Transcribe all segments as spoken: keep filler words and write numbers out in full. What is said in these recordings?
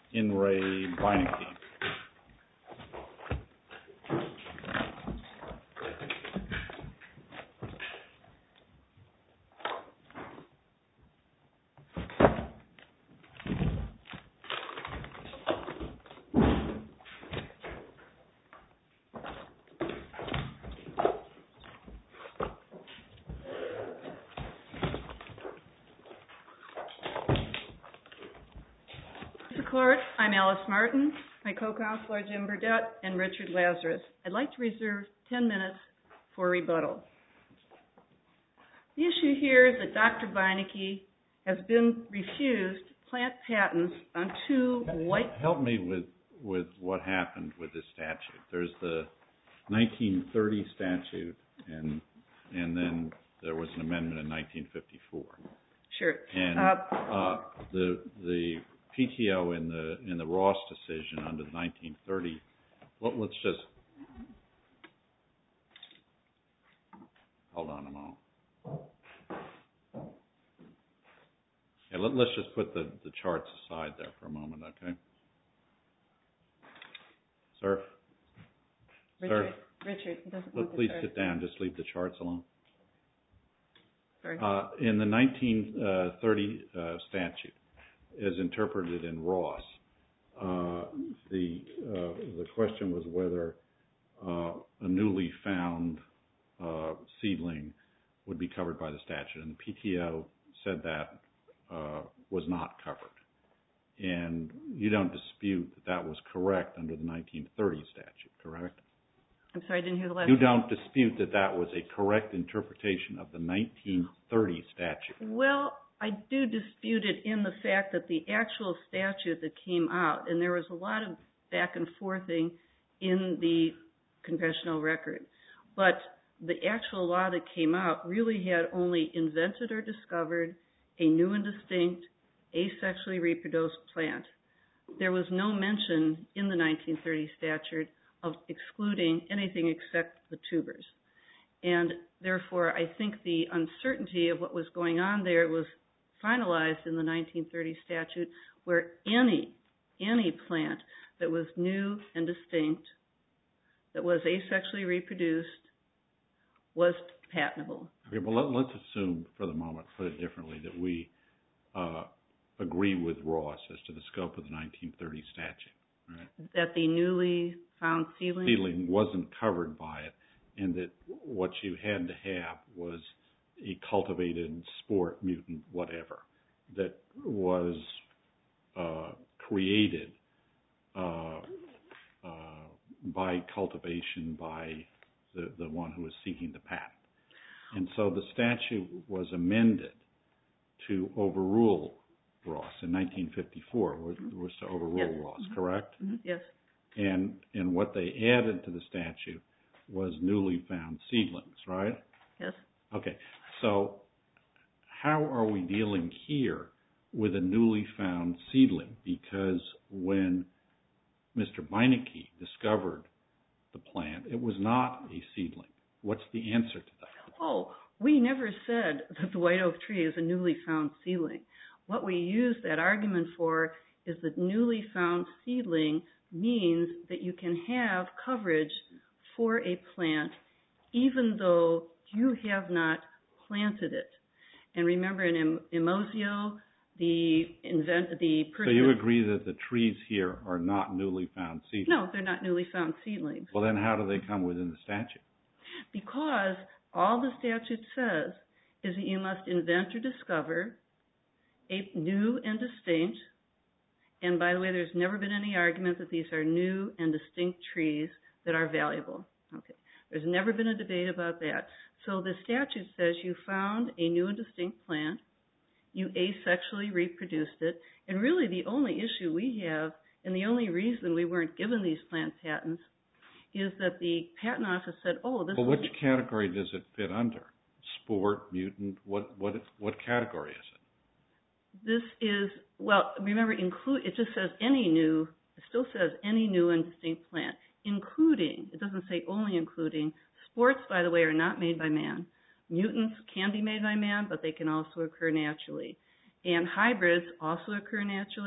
In re Beinecke. Court, I'm Alice Martin. My co-counsel are Jim Burdett and Richard Lazarus. I'd like to reserve ten minutes for rebuttal. The issue here is that Doctor Beinecke has been refused plant patents on two white... Help me with, with what happened with this statute. There's the nineteen thirty statute, and and then there was an amendment in nineteen fifty-four. Sure. And uh, uh, the the P T O in the in the Ross decision under the nineteen thirty. Well, let's just hold on a moment. Yeah, let, let's just put the, the charts aside there for a moment, okay? Sir? Richard, Sir? Richard, he doesn't Well, want please to sit down. Just leave the charts alone. Sorry. Uh, in the nineteen thirty uh, statute, as interpreted in Ross, uh, the uh, the question was whether uh, a newly found uh, seedling would be covered by the statute, and the P T O said that uh, was not covered. And you don't dispute that that was correct under the nineteen thirty statute, correct? I'm sorry, I didn't hear the last. You don't dispute that that was a correct interpretation of the nineteen thirty statute. Well, I do dispute it in the fact that the actual statute that came out, and there was a lot of back and forthing in the congressional record, but the actual law that came out really had only invented or discovered a new and distinct asexually reproduced plant. There was no mention in the nineteen thirty statute of excluding anything except the tubers. And therefore, I think the uncertainty of what was going on there was finalized in the nineteen thirty statute, where any, any plant that was new and distinct, that was asexually reproduced, was patentable. Okay, well, let, let's assume for the moment, put it differently, that we uh, agree with Ross as to the scope of the nineteen thirty statute, right? That the newly found seedling? Seedling wasn't covered by it, and that what you had to have was a cultivated sport, mutant, whatever, that was uh, created uh, uh, by cultivation by the, the one who was seeking the patent. And so the statute was amended to overrule Ross in nineteen fifty-four, was, was to overrule Yes. Ross, correct? Mm-hmm. Yes. And and what they added to the statute was newly found seedlings, right? Yes. Okay, so how are we dealing here with a newly found seedling? Because when Mister Beinecke discovered the plant, it was not a seedling. What's the answer to that? Oh, we never said that the white oak tree is a newly found seedling. What we use that argument for is that newly found seedling means that you can have coverage for a plant even though you have not planted it. And remember in Emozio, the invent the person... So you agree that the trees here are not newly found seedlings? No, they're not newly found seedlings. Well, then how do they come within the statute? Because all the statute says is that you must invent or discover a new and distinct, and by the way, there's never been any argument that these are new and distinct trees that are valuable. Okay, there's never been a debate about that. So the statute says you found a new and distinct plant, you asexually reproduced it, and really the only issue we have, and the only reason we weren't given these plant patents, is that the patent office said, oh, this Well, is... which category does it fit under? Sport, mutant, what what what category is it? This is, well, remember, include. It just says any new, it still says any new and distinct plant, including, it doesn't say only including. Sports, by the way, are not made by man. Mutants can be made by man, but they can also occur naturally. And hybrids also occur naturally,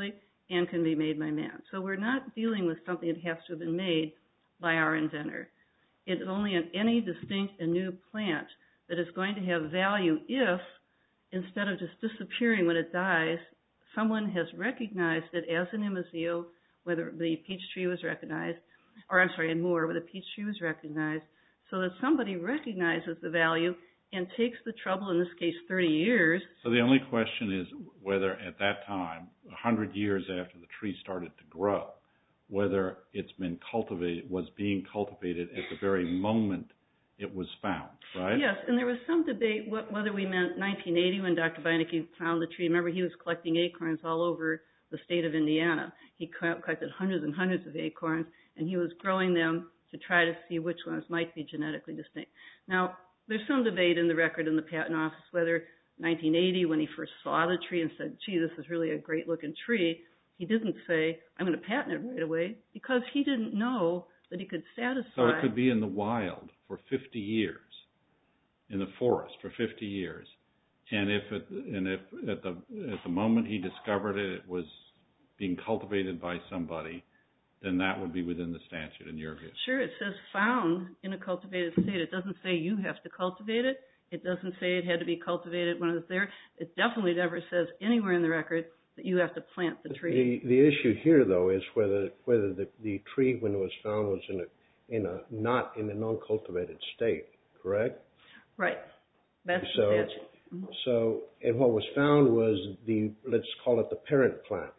and can be made by man. So we're not dealing with something that has to have been made by our inventor. It's only an, any distinct and new plant that is going to have value if, instead of just disappearing when it dies, someone has recognized it as an imazeo, whether the peach tree was recognized, or I'm sorry, in Moore, where the peach tree was recognized, so that somebody recognizes the value and takes the trouble, in this case, thirty years. So the only question is whether at that time, one hundred years after the tree started to grow, whether it's been cultivated, was being cultivated at the very moment it was found, right? Yes, and there was some debate what, whether we meant nineteen eighty when Doctor Beinecke found the tree. Remember, he was collecting acorns all over the state of Indiana. He collected hundreds and hundreds of acorns, and he was growing them to try to see which ones might be genetically distinct. Now, there's some debate in the record in the patent office whether nineteen eighty, when he first saw the tree and said, gee, this is really a great-looking tree, he didn't say, I'm going to patent it right away, because he didn't know that he could satisfy. So it could be in the wild for fifty years, in the forest for fifty years, and if it, and if at the at the moment he discovered it, it was being cultivated by somebody, then that would be within the statute in your view. Sure, it says found in a cultivated state. It doesn't say you have to cultivate it. It doesn't say it had to be cultivated when it was there. It definitely never says anywhere in the record that you have to plant the tree. The, the issue here, though, is whether whether the, the tree, when it was found, was in a in a not in a non-cultivated state. Correct? Right. That's so, the statute. Mm-hmm. So, and what was found was the, let's call it the parent plant.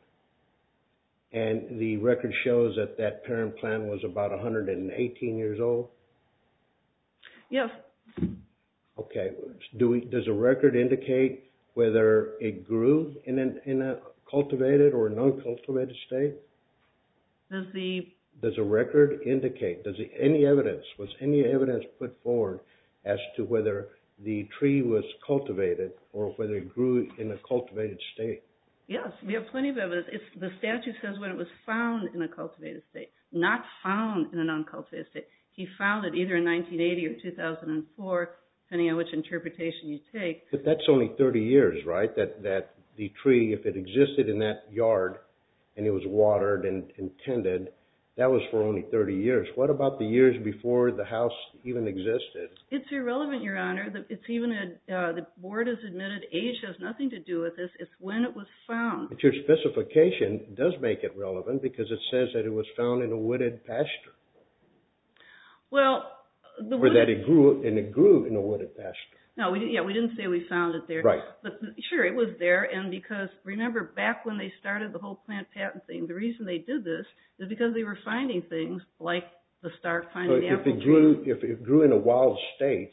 And the record shows that that parent plant was about one hundred eighteen years old? Yes. Okay. Do we, does the record indicate whether it grew in, an, in a cultivated or non-cultivated state? Does the... Does the record indicate, does it, any evidence, was any evidence put forward as to whether the tree was cultivated or whether it grew in a cultivated state? Yes, we have plenty of evidence. It's, the statute says when it was found in a cultivated state, not found in an uncultivated state. He found it either in nineteen eighty or two thousand four, depending on which interpretation you take. But that's only thirty years, right? That that the tree, if it existed in that yard and it was watered and, and tended, that was for only thirty years. What about the years before the house even existed? It's irrelevant, Your Honor. It's even a, uh, the board has admitted age has nothing to do with this. It's when it was found. But your specification does make it relevant because it says that it was found in a wooded pasture. Well, the or wooded, that it grew and it grew in a wooded pasture. No, we didn't, yeah, we didn't say we found it there. Right. But sure, it was there, and because, remember, back when they started the whole plant patent thing, the reason they did this is because they were finding things like the Stark finding the apple tree. If it grew, if it grew in a wild state,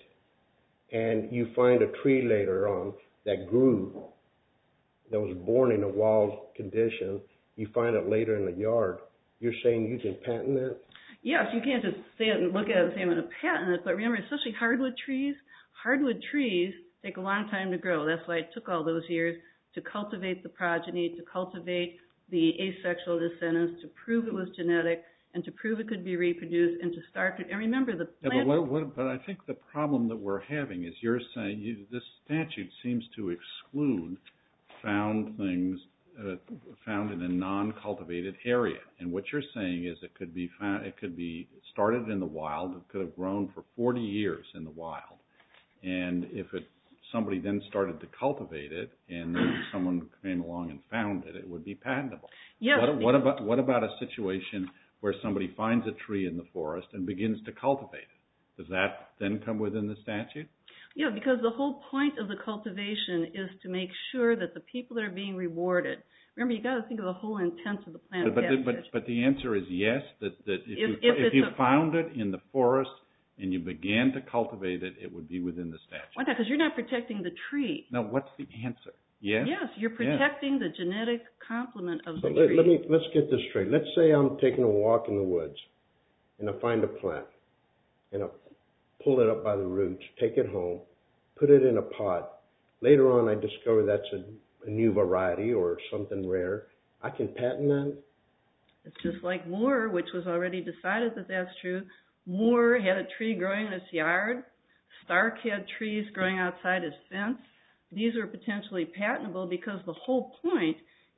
and you find a tree later on that grew, that was born in a wild condition, you find it later in the yard, you're saying you can patent that? Yes, you can't just say it and look at it and say I'm going to patent it, but remember, especially hardwood trees, hardwood trees take a long time to grow. That's why it took all those years to cultivate the progeny, to cultivate the asexual descendants, to prove it was genetic, and to prove it could be reproduced, and to start to, and remember the plant... Yeah, but, what, what, but I think the problem that we're having is you're saying you, this statute seems to exclude found things uh, found in a non-cultivated area. And what you're saying is it could be found, it could be started in the wild, it could have grown for forty years in the wild. And if it, somebody then started to cultivate it, and then someone came along and found it, it would be patentable. Yes. What, what about what about a situation where somebody finds a tree in the forest and begins to cultivate it? Does that then come within the statute? Yeah, because the whole point of the cultivation is to make sure that the people that are being rewarded. Remember, you got to think of the whole intent of the plant. But but, the, but but the answer is yes. That that if, if you if, if you a, found it in the forest and you began to cultivate it, it would be within the statute. Why not? Because you're not protecting the tree. Now, what's the answer? Yes. Yes, you're protecting yes. the genetic complement of so the let, tree. Let me let's get this straight. Let's say I'm taking a walk in the woods, and I find a plant, and I pull it up by the roots, take it home, put it in a pot. Later on, I discover that's a, a new variety or something rare. I can patent that? It's just like Moore, which was already decided that that's true. Moore had a tree growing in his yard. Stark had trees growing outside his fence. These are potentially patentable because the whole point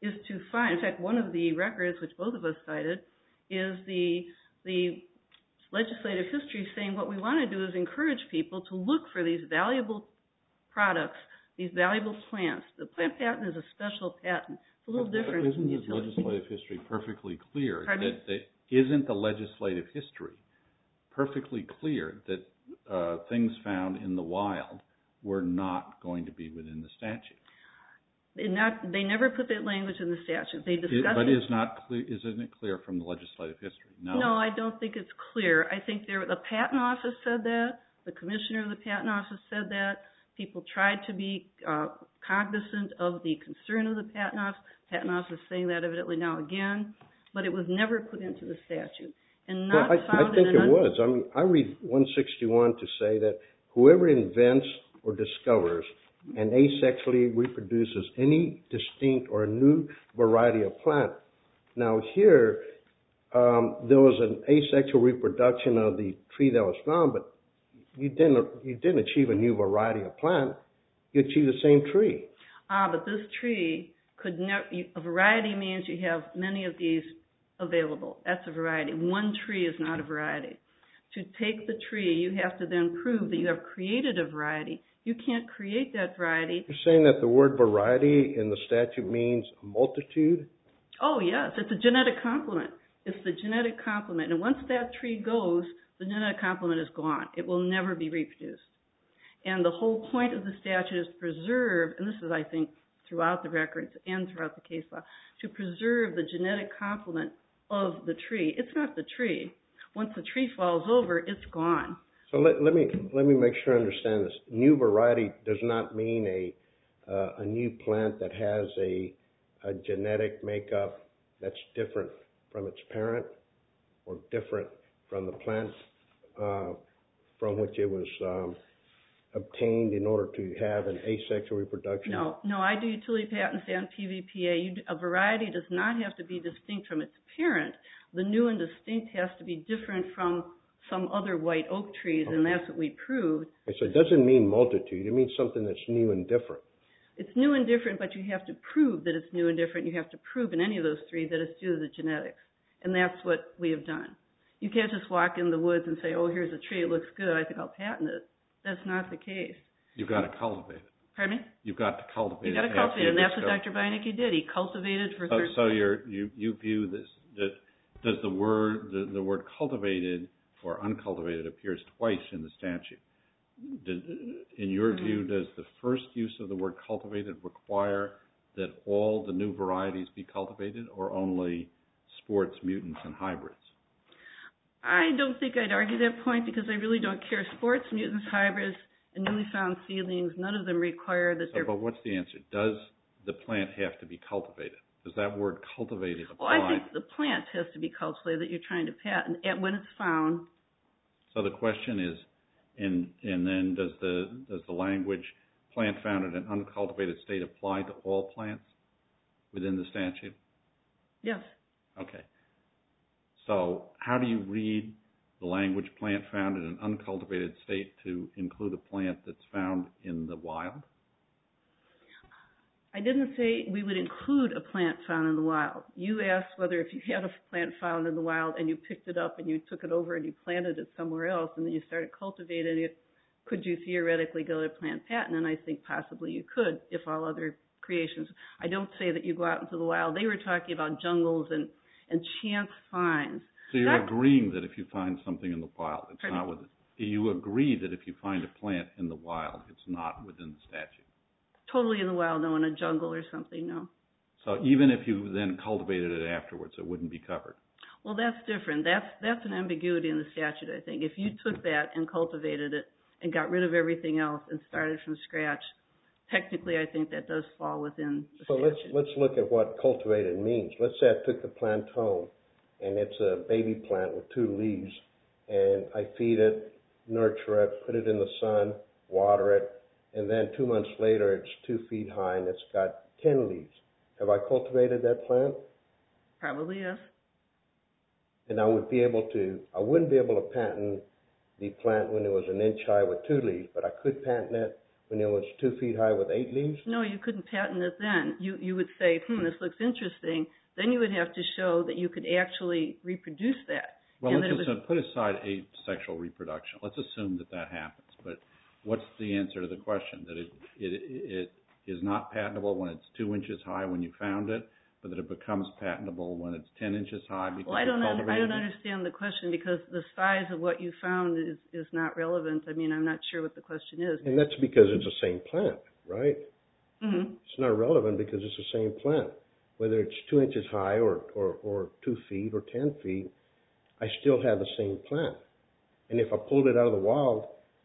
is to find, in fact, one of the records, which both of us cited, is the the legislative history saying what we want to do is encourage people to look for these valuable products, these valuable plants. The plant patent is a special patent. It's a little but different. Isn't the legislative history perfectly clear Pardon that, that isn't the legislative history perfectly clear that uh, things found in the wild were not going to be within the statute? Not, they never put that language in the statute. They discussed it, but it. is not clear? Isn't it clear from the legislative history? No. No, I don't think it's clear. I think there, the patent office said that. The commissioner of the patent office said that. People tried to be uh, cognizant of the concern of the patent office. Patent office is saying that evidently now again, but it was never put into the statute and not well, I, found I think in it an was. I mean, I read one sixty-one to say that whoever invents or discovers and asexually reproduces any distinct or new variety of plant. Now here, um, there was an asexual reproduction of the tree that was found, but you didn't you didn't achieve a new variety of plant. You achieved the same tree. Ah, but this tree could never. A variety means you have many of these available. That's a variety. One tree is not a variety. To take the tree, you have to then prove that you have created a variety. You can't create that variety. You're saying that the word variety in the statute means a multitude? Oh, yes. It's a genetic complement. It's the genetic complement. And once that tree goes, the genetic complement is gone. It will never be reproduced. And the whole point of the statute is to preserve, and this is, I think, throughout the records and throughout the case law, to preserve the genetic complement of the tree. It's not the tree. Once the tree falls over, it's gone. So let, let me let me make sure I understand this. New variety does not mean a uh, a new plant that has a, a genetic makeup that's different from its parent or different from the plant uh, from which it was um, obtained in order to have an asexual reproduction. No, no. I do utility patents and P V P A. You, a variety does not have to be distinct from its parent. The new and distinct has to be different from some other white oak trees, okay. And that's what we proved. Okay, so it doesn't mean multitude. It means something that's new and different. It's new and different, but you have to prove that it's new and different. You have to prove in any of those three that it's due to the genetics, and that's what we have done. You can't just walk in the woods and say, oh, here's a tree. It looks good. I think I'll patent it. That's not the case. You've got to cultivate it. Pardon me? You've got to cultivate it. You've got to cultivate it, and that's what Doctor Beinecke did. He cultivated for... So, so you're, you you view this... That, does the word the, the word cultivated or uncultivated appears twice in the statute? Does, in your mm-hmm. view, does the first use of the word cultivated require that all the new varieties be cultivated, or only sports, mutants, and hybrids? I don't think I'd argue that point because I really don't care. Sports, mutants, hybrids, and newly found seedlings, none of them require that so, they're... But what's the answer? Does the plant have to be cultivated? Does that word cultivated apply? Well, I think the plant has to be cultivated that you're trying to patent and when it's found. So the question is, and and then does the does the language plant found in an uncultivated state apply to all plants within the statute? Yes. Okay. So how do you read the language plant found in an uncultivated state to include a plant that's found in the wild? I didn't say we would include a plant found in the wild. You asked whether if you had a plant found in the wild and you picked it up and you took it over and you planted it somewhere else and then you started cultivating it, could you theoretically go to plant patent? And I think possibly you could if all other creations. I don't say that you go out into the wild. They were talking about jungles and, and chance finds. So you're that, agreeing that if you find something in the wild, it's pardon? not within. You agree that if you find a plant in the wild, it's not within the statute. Totally in the wild, no, in a jungle or something, no. So even if you then cultivated it afterwards, it wouldn't be covered? Well, that's different. That's that's an ambiguity in the statute, I think. If you took that and cultivated it and got rid of everything else and started from scratch, technically I think that does fall within the so statute. So let's, let's look at what cultivated means. Let's say I took the plant home and it's a baby plant with two leaves and I feed it, nurture it, put it in the sun, water it, and then two months later it's two feet high and it's got ten leaves. Have I cultivated that plant? Probably, yes. And I would be able to, I wouldn't be able to patent the plant when it was an inch high with two leaves, but I could patent it when it was two feet high with eight leaves? No, you couldn't patent it then. You you would say, hmm, this looks interesting. Then you would have to show that you could actually reproduce that. Well, and let's that just was... put aside asexual reproduction. Let's assume that that happens. But what's the answer to the question? That it it, it is not patentable when it's two inches high when you found it, but that it becomes patentable when it's ten inches high because well, I don't you un- I don't it? understand the question because the size of what you found is, is not relevant. I mean, I'm not sure what the question is. And that's because it's the same plant, right? Mm-hmm. It's not relevant because it's the same plant. Whether it's two inches high or, or, or two feet or ten feet, I still have the same plant. And if I pulled it out of the wild,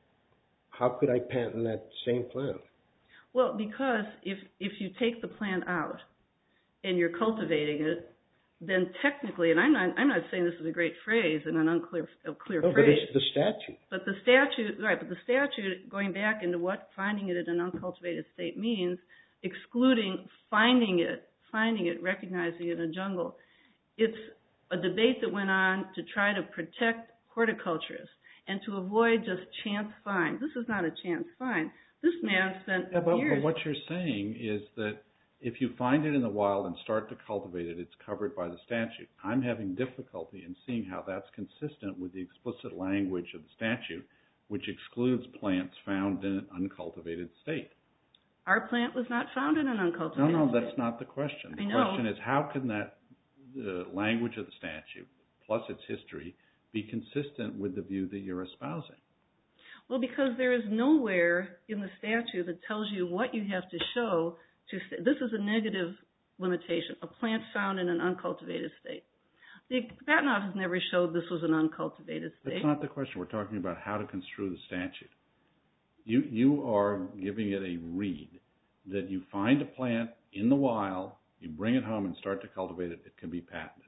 how could I patent that same plant? Well, because if if you take the plant out and you're cultivating it, then technically, and I'm not I'm not saying this is a great phrase and an unclear a clear no, phrase. But it's the statute. But the statute, right? But the statute, going back into what finding it in an uncultivated state means, excluding finding it, finding it, recognizing it in a jungle. It's a debate that went on to try to protect horticulturists and to avoid just chance finds. This is not a chance find. This man spent yeah, but, years. But what you're saying is that if you find it in the wild and start to cultivate it, it's covered by the statute. I'm having difficulty in seeing how that's consistent with the explicit language of the statute, which excludes plants found in an uncultivated state. Our plant was not found in an uncultivated No, no, state. that's not the question. The I know. question is how can that the language of the statute plus its history be consistent with the view that you're espousing? Well, because there is nowhere in the statute that tells you what you have to show to say, this is a negative limitation, a plant found in an uncultivated state. The Patent Office never showed this was an uncultivated state. That's not the question. We're talking about how to construe the statute. You, you are giving it a read that you find a plant in the wild, you bring it home and start to cultivate it, it can be patented.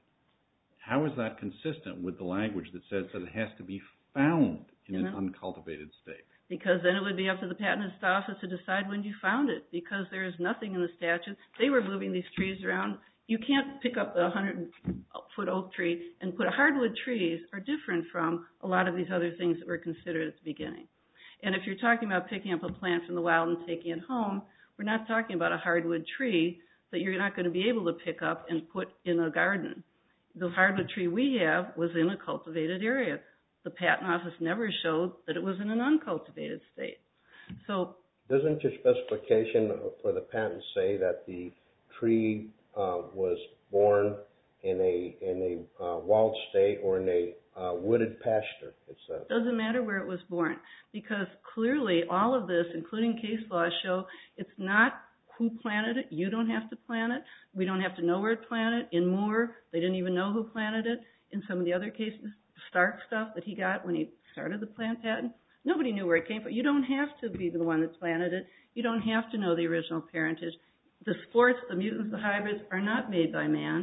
How is that consistent with the language that says that it has to be found in mm-hmm. an uncultivated state? Because then it would be up to the Patent Office to decide when you found it, because there is nothing in the statute. They were moving these trees around. You can't pick up a hundred-foot oak tree and put hardwood trees are different from a lot of these other things that were considered at the beginning. And if you're talking about picking up a plant from the wild and taking it home, we're not talking about a hardwood tree that you're not going to be able to pick up and put in a garden. The hardwood tree we have was in a cultivated area. The Patent Office never showed that it was in an uncultivated state. So, doesn't your specification for the patent say that the tree uh, was born in a in a uh, wild state or in a uh, wooded pasture? It says. Doesn't matter where it was born, because clearly all of this, including case law, show it's not who planted it. You don't have to plant it. We don't have to know where it planted. In Moore, they didn't even know who planted it. In some of the other cases, Stark stuff that he got when he started the plant patent, nobody knew where it came from. You don't have to be the one that planted it. You don't have to know the original parentage. The sports, the mutants, the hybrids are not made by man.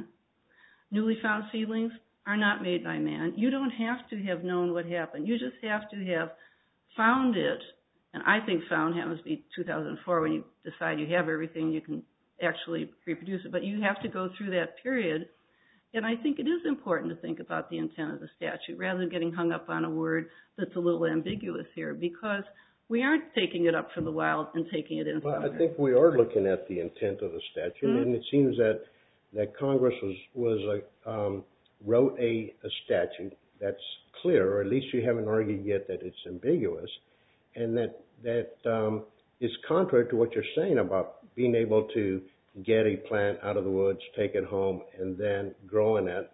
Newly found seedlings are not made by man. You don't have to have known what happened. You just have to have found it. And I think found happens to be two thousand four when you decide you have everything, you can actually reproduce it. But you have to go through that period. And I think it is important to think about the intent of the statute rather than getting hung up on a word that's a little ambiguous here, because we aren't taking it up from the wild and taking it in. Well, I think we are looking at the intent of the statute, mm-hmm. and it seems that that Congress was was a, um, wrote a, a statute that's clear, or at least you haven't argued yet that it's ambiguous, and that that um, is contrary to what you're saying about being able to get a plant out of the woods, take it home, and then growing it,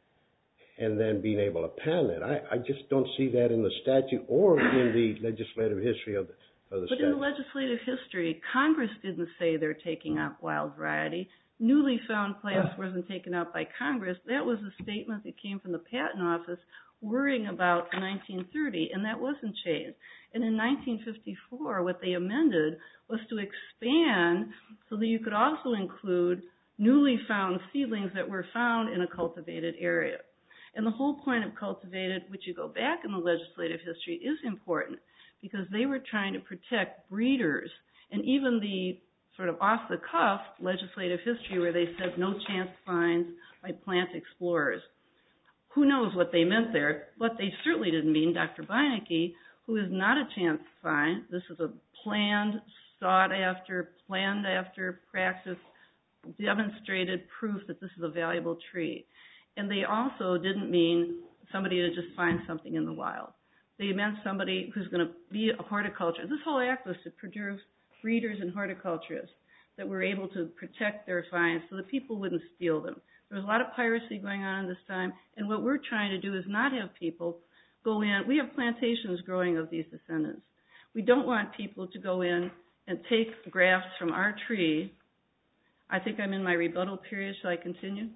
and then being able to patent it. I, I just don't see that in the statute or in the legislative history of the, of the but statute. But in the legislative history, Congress didn't say they're taking out wild variety. Newly found plants wasn't taken out by Congress. That was a statement that came from the Patent Office worrying about nineteen thirty, and that wasn't changed. And in nineteen fifty-four, what they amended was to expand so that you could also include newly found seedlings that were found in a cultivated area. And the whole point of cultivated, which you go back in the legislative history, is important because they were trying to protect breeders. And even the sort of off-the-cuff legislative history where they said no chance finds by plant explorers. Who knows what they meant there? What they certainly didn't mean, Doctor Beinecke, who is not a chance find, this is a planned sought after, planned after practice, demonstrated proof that this is a valuable tree. And they also didn't mean somebody to just find something in the wild. They meant somebody who's going to be a horticulturist. This whole act was to produce breeders and horticulturists that were able to protect their finds so that people wouldn't steal them. There was a lot of piracy going on this time, and what we're trying to do is not have people go in. We have plantations growing of these descendants. We don't want people to go in and take grafts from our tree. I think I'm in my rebuttal period. Shall I continue?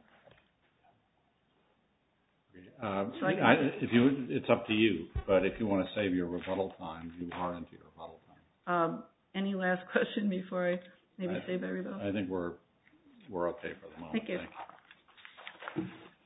Uh, so I I, if you, it's up to you, but if you want to save your rebuttal time, you are into your rebuttal time. Um, any last question before I maybe I, save my rebuttal? I think we're we're okay for the moment. Thank you. Thank you.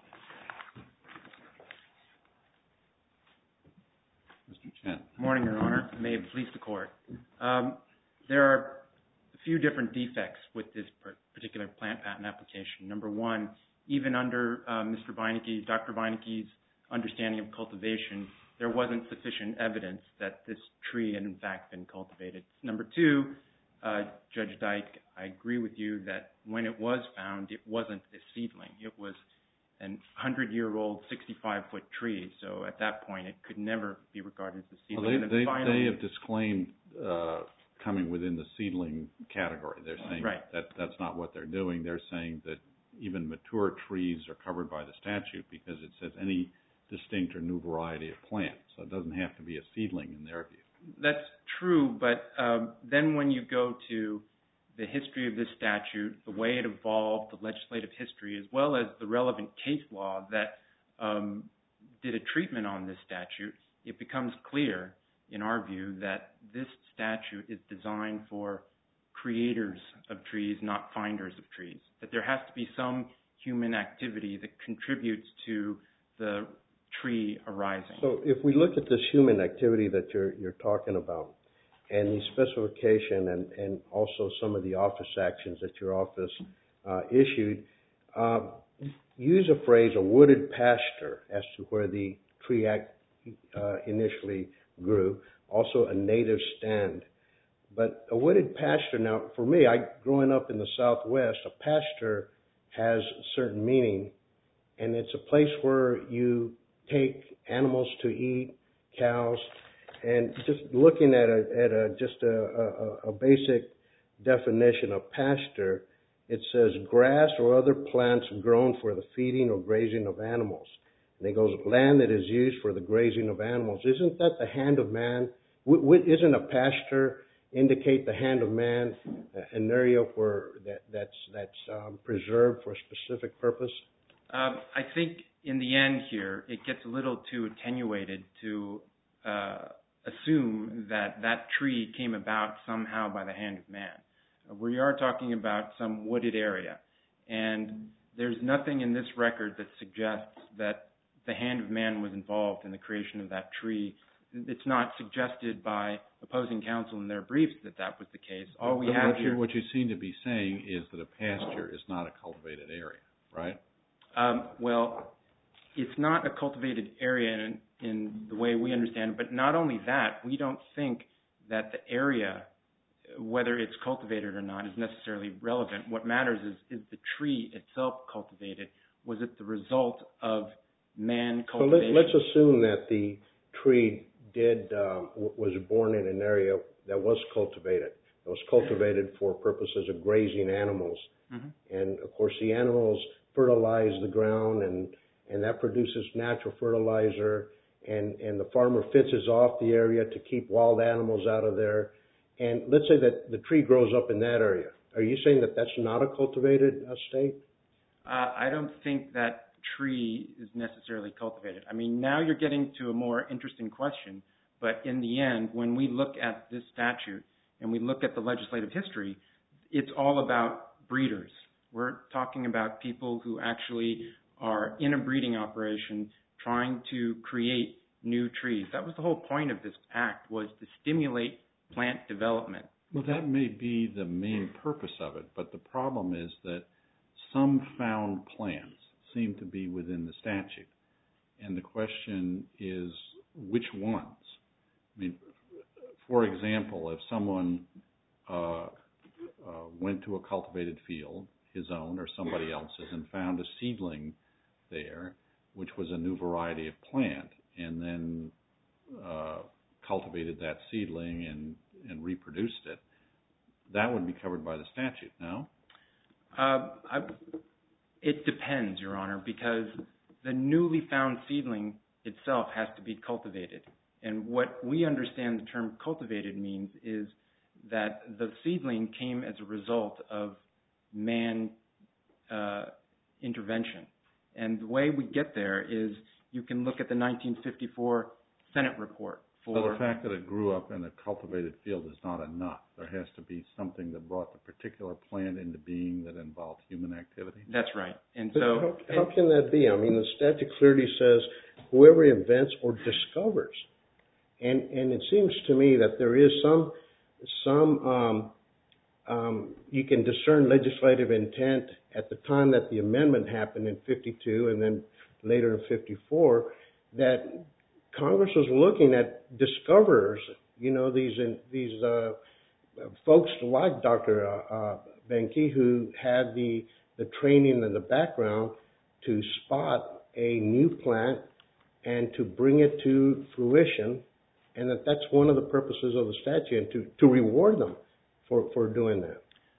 Mister Chen. Morning, Your Honor. May it please the Court. Um, there are a few different defects with this particular plant patent application. Number one, even under uh, Mister Beinecke, Doctor Beinecke's understanding of cultivation, there wasn't sufficient evidence that this tree had in fact been cultivated. Number two, uh, Judge Dyke, I agree with you that when it was found, it wasn't a seedling. It was a hundred-year-old, sixty-five-foot tree. So at that point, it could never be regarded as a seedling. Well, they, they, finally, they have disclaimed uh, coming within the seedling category. They're saying right. that that's not what they're doing. They're saying that even mature trees are covered by the statute because it says any distinct or new variety of plant. So it doesn't have to be a seedling in their view. That's true, but um, then when you go to the history of this statute, the way it evolved, the legislative history, as well as the relevant case law that um, did a treatment on this statute, it becomes clear, in our view, that this statute is designed for creators of trees, not finders of trees. That there has to be some human activity that contributes to the tree arising. So if we look at this human activity that you're you're talking about, and the specification and, and also some of the office actions that your office uh, issued, uh, use a phrase, a wooded pasture, as to where the tree act, uh, initially grew, also a native stand. But a wooded pasture, now for me, I growing up in the Southwest, a pasture has a certain meaning, and it's a place where you take animals to eat, cows, and just looking at a, at a just a, a, a basic definition of pasture, it says grass or other plants grown for the feeding or grazing of animals. And it goes, land that is used for the grazing of animals. Isn't that the hand of man? W- w- isn't a pasture indicate the hand of man, an area where that, that's that's um, preserved for a specific purpose? Um, I think in the end here, it gets a little too attenuated to uh, assume that that tree came about somehow by the hand of man. Uh, we are talking about some wooded area, and there's nothing in this record that suggests that the hand of man was involved in the creation of that tree. It's not suggested by opposing counsel in their briefs that that was the case. All we but have what here... You, what you seem to be saying is that a pasture is not a cultivated area, right? Um, well, it's not a cultivated area in, in the way we understand it, but not only that, we don't think that the area, whether it's cultivated or not, is necessarily relevant. What matters is, is the tree itself cultivated? Was it the result of man cultivation? So let, let's assume that the tree did um, was born in an area that was cultivated. It was cultivated for purposes of grazing animals. Mm-hmm. And, of course, the animals fertilize the ground, and, and that produces natural fertilizer, and, and the farmer fences off the area to keep wild animals out of there. And let's say that the tree grows up in that area. Are you saying that that's not a cultivated uh, state? Uh, I don't think that tree is necessarily cultivated. I mean, now you're getting to a more interesting question, but in the end, when we look at this statute and we look at the legislative history, it's all about breeders. We're talking about people who actually are in a breeding operation trying to create new trees. That was the whole point of this act, was to stimulate plant development. Well, that may be the main purpose of it, but the problem is that some found plants seem to be within the statute. And the question is, which ones? I mean, for example, if someone uh, uh, went to a cultivated field, his own or somebody else's, and found a seedling there, which was a new variety of plant, and then uh, cultivated that seedling and, and reproduced it, that would be covered by the statute, no? Uh, I, it depends, Your Honor, because the newly found seedling itself has to be cultivated. And what we understand the term cultivated means is that the seedling came as a result of man uh, intervention. And the way we get there is you can look at the nineteen fifty-four Senate report. For So the fact that it grew up in a cultivated field is not enough. There has to be something that brought the particular plant into being that involved human activity? That's right. And But so, how, how can that be? I mean, the statute clearly says whoever invents or discovers. And and it seems to me that there is some, some um, um, you can discern legislative intent at the time that the amendment happened in fifty-two and then later in fifty-four, that Congress was looking at discoverers, you know, these these uh, folks like Doctor Uh, uh, Benke, who had the, the training and the background to spot a new plant and to bring it to fruition, and that that's one of the purposes of the statute, and to, to reward them for, for doing that.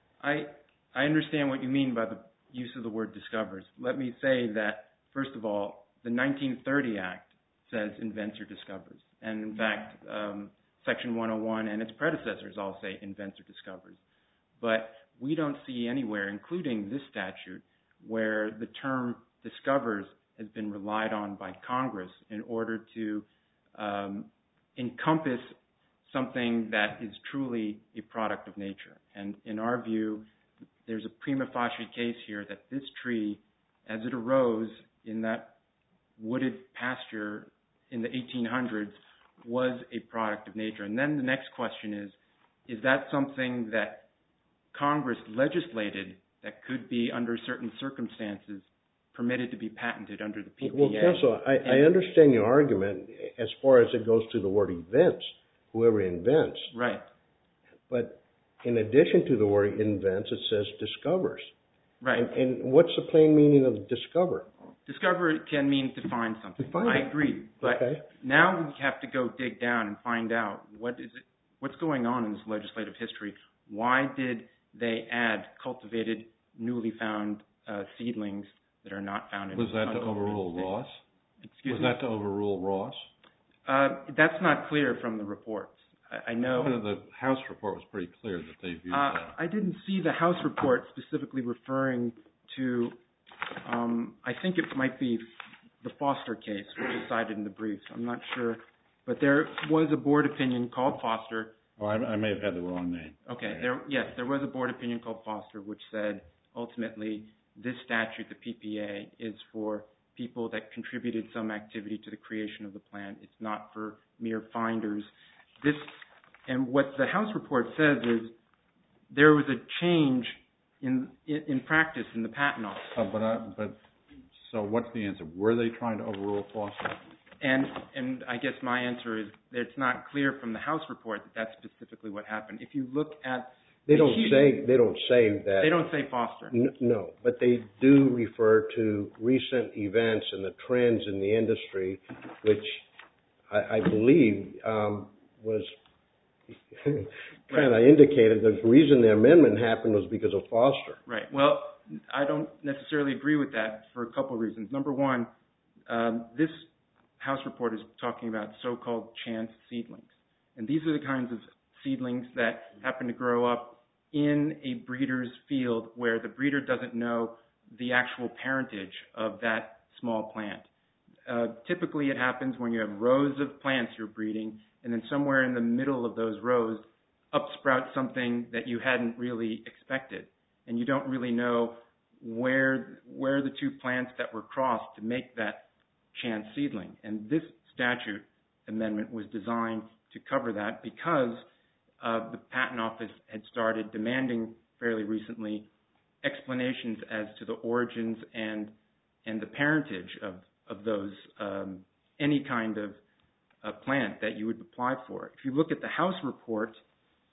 I I understand what you mean by the use of the word discovers. Let me say that, first of all, the nineteen thirty Act says invents or discovers. And in fact, um, Section one oh one and its predecessors all say invents or discovers. But we don't see anywhere, including this statute, where the term discovers has been relied on by Congress in order to um, encompass something that is truly a product of nature. And in our view, there's a prima facie case here that this tree, as it arose in that wooded pasture in the eighteen hundreds, was a product of nature. And then the next question is, is that something that Congress legislated that could be, under certain circumstances, permitted to be patented under the P P A? Well, counsel, I, I understand your argument as far as it goes to the word events, whoever invents. Right. But in addition to the word invents, it says discovers. Right. And, and what's the plain meaning of discover? Discover can mean to find something. To find I it. agree. But Okay. now we have to go dig down and find out what is it, what's going on in this legislative history. Why did they add cultivated, newly found uh, seedlings that are not found in Was that to uncultivated overrule states? Ross? Excuse Was me? that to overrule Ross? Uh, that's not clear from the reports. I, I know. The House report was pretty clear that they've used Uh, that. I didn't see the House report specifically referring to, um, I think it might be the Foster case, which is cited in the briefs. I'm not sure. But there was a board opinion called Foster. Oh, I, I may have had the wrong name. Okay, there, yes, there was a board opinion called Foster, which said ultimately this statute, the P P A, is for people that contributed some activity to the creation of the plant. It's not for mere finders. This, and what the House report says is there was a change in in, in practice in the patent office. Uh, but I, but so what's the answer? Were they trying to overrule Foster? And and I guess my answer is that it's not clear from the House report that that's specifically what happened. If you look at They the don't huge- say they don't say that. they don't say Foster. N- no, but they do refer to recent events and the trends in the industry, which I, I believe um, was kind of indicated the reason the amendment happened was because of Foster. Right. Well, I don't necessarily agree with that for a couple of reasons. Number one, um, this House report is talking about so-called chance seedlings. And these are the kinds of seedlings that happen to grow up in a breeder's field where the breeder doesn't know the actual parentage of that small plant. Uh, typically it happens when you have rows of plants you're breeding, and then somewhere in the middle of those rows up sprouts something that you hadn't really expected. And you don't really know where where the two plants that were crossed to make that chance seedling. And this statute amendment was designed to cover that because uh, the Patent Office had started demanding fairly recently explanations as to the origins and and the parentage of, of those, um, any kind of uh, plant that you would apply for. If you look at the House report,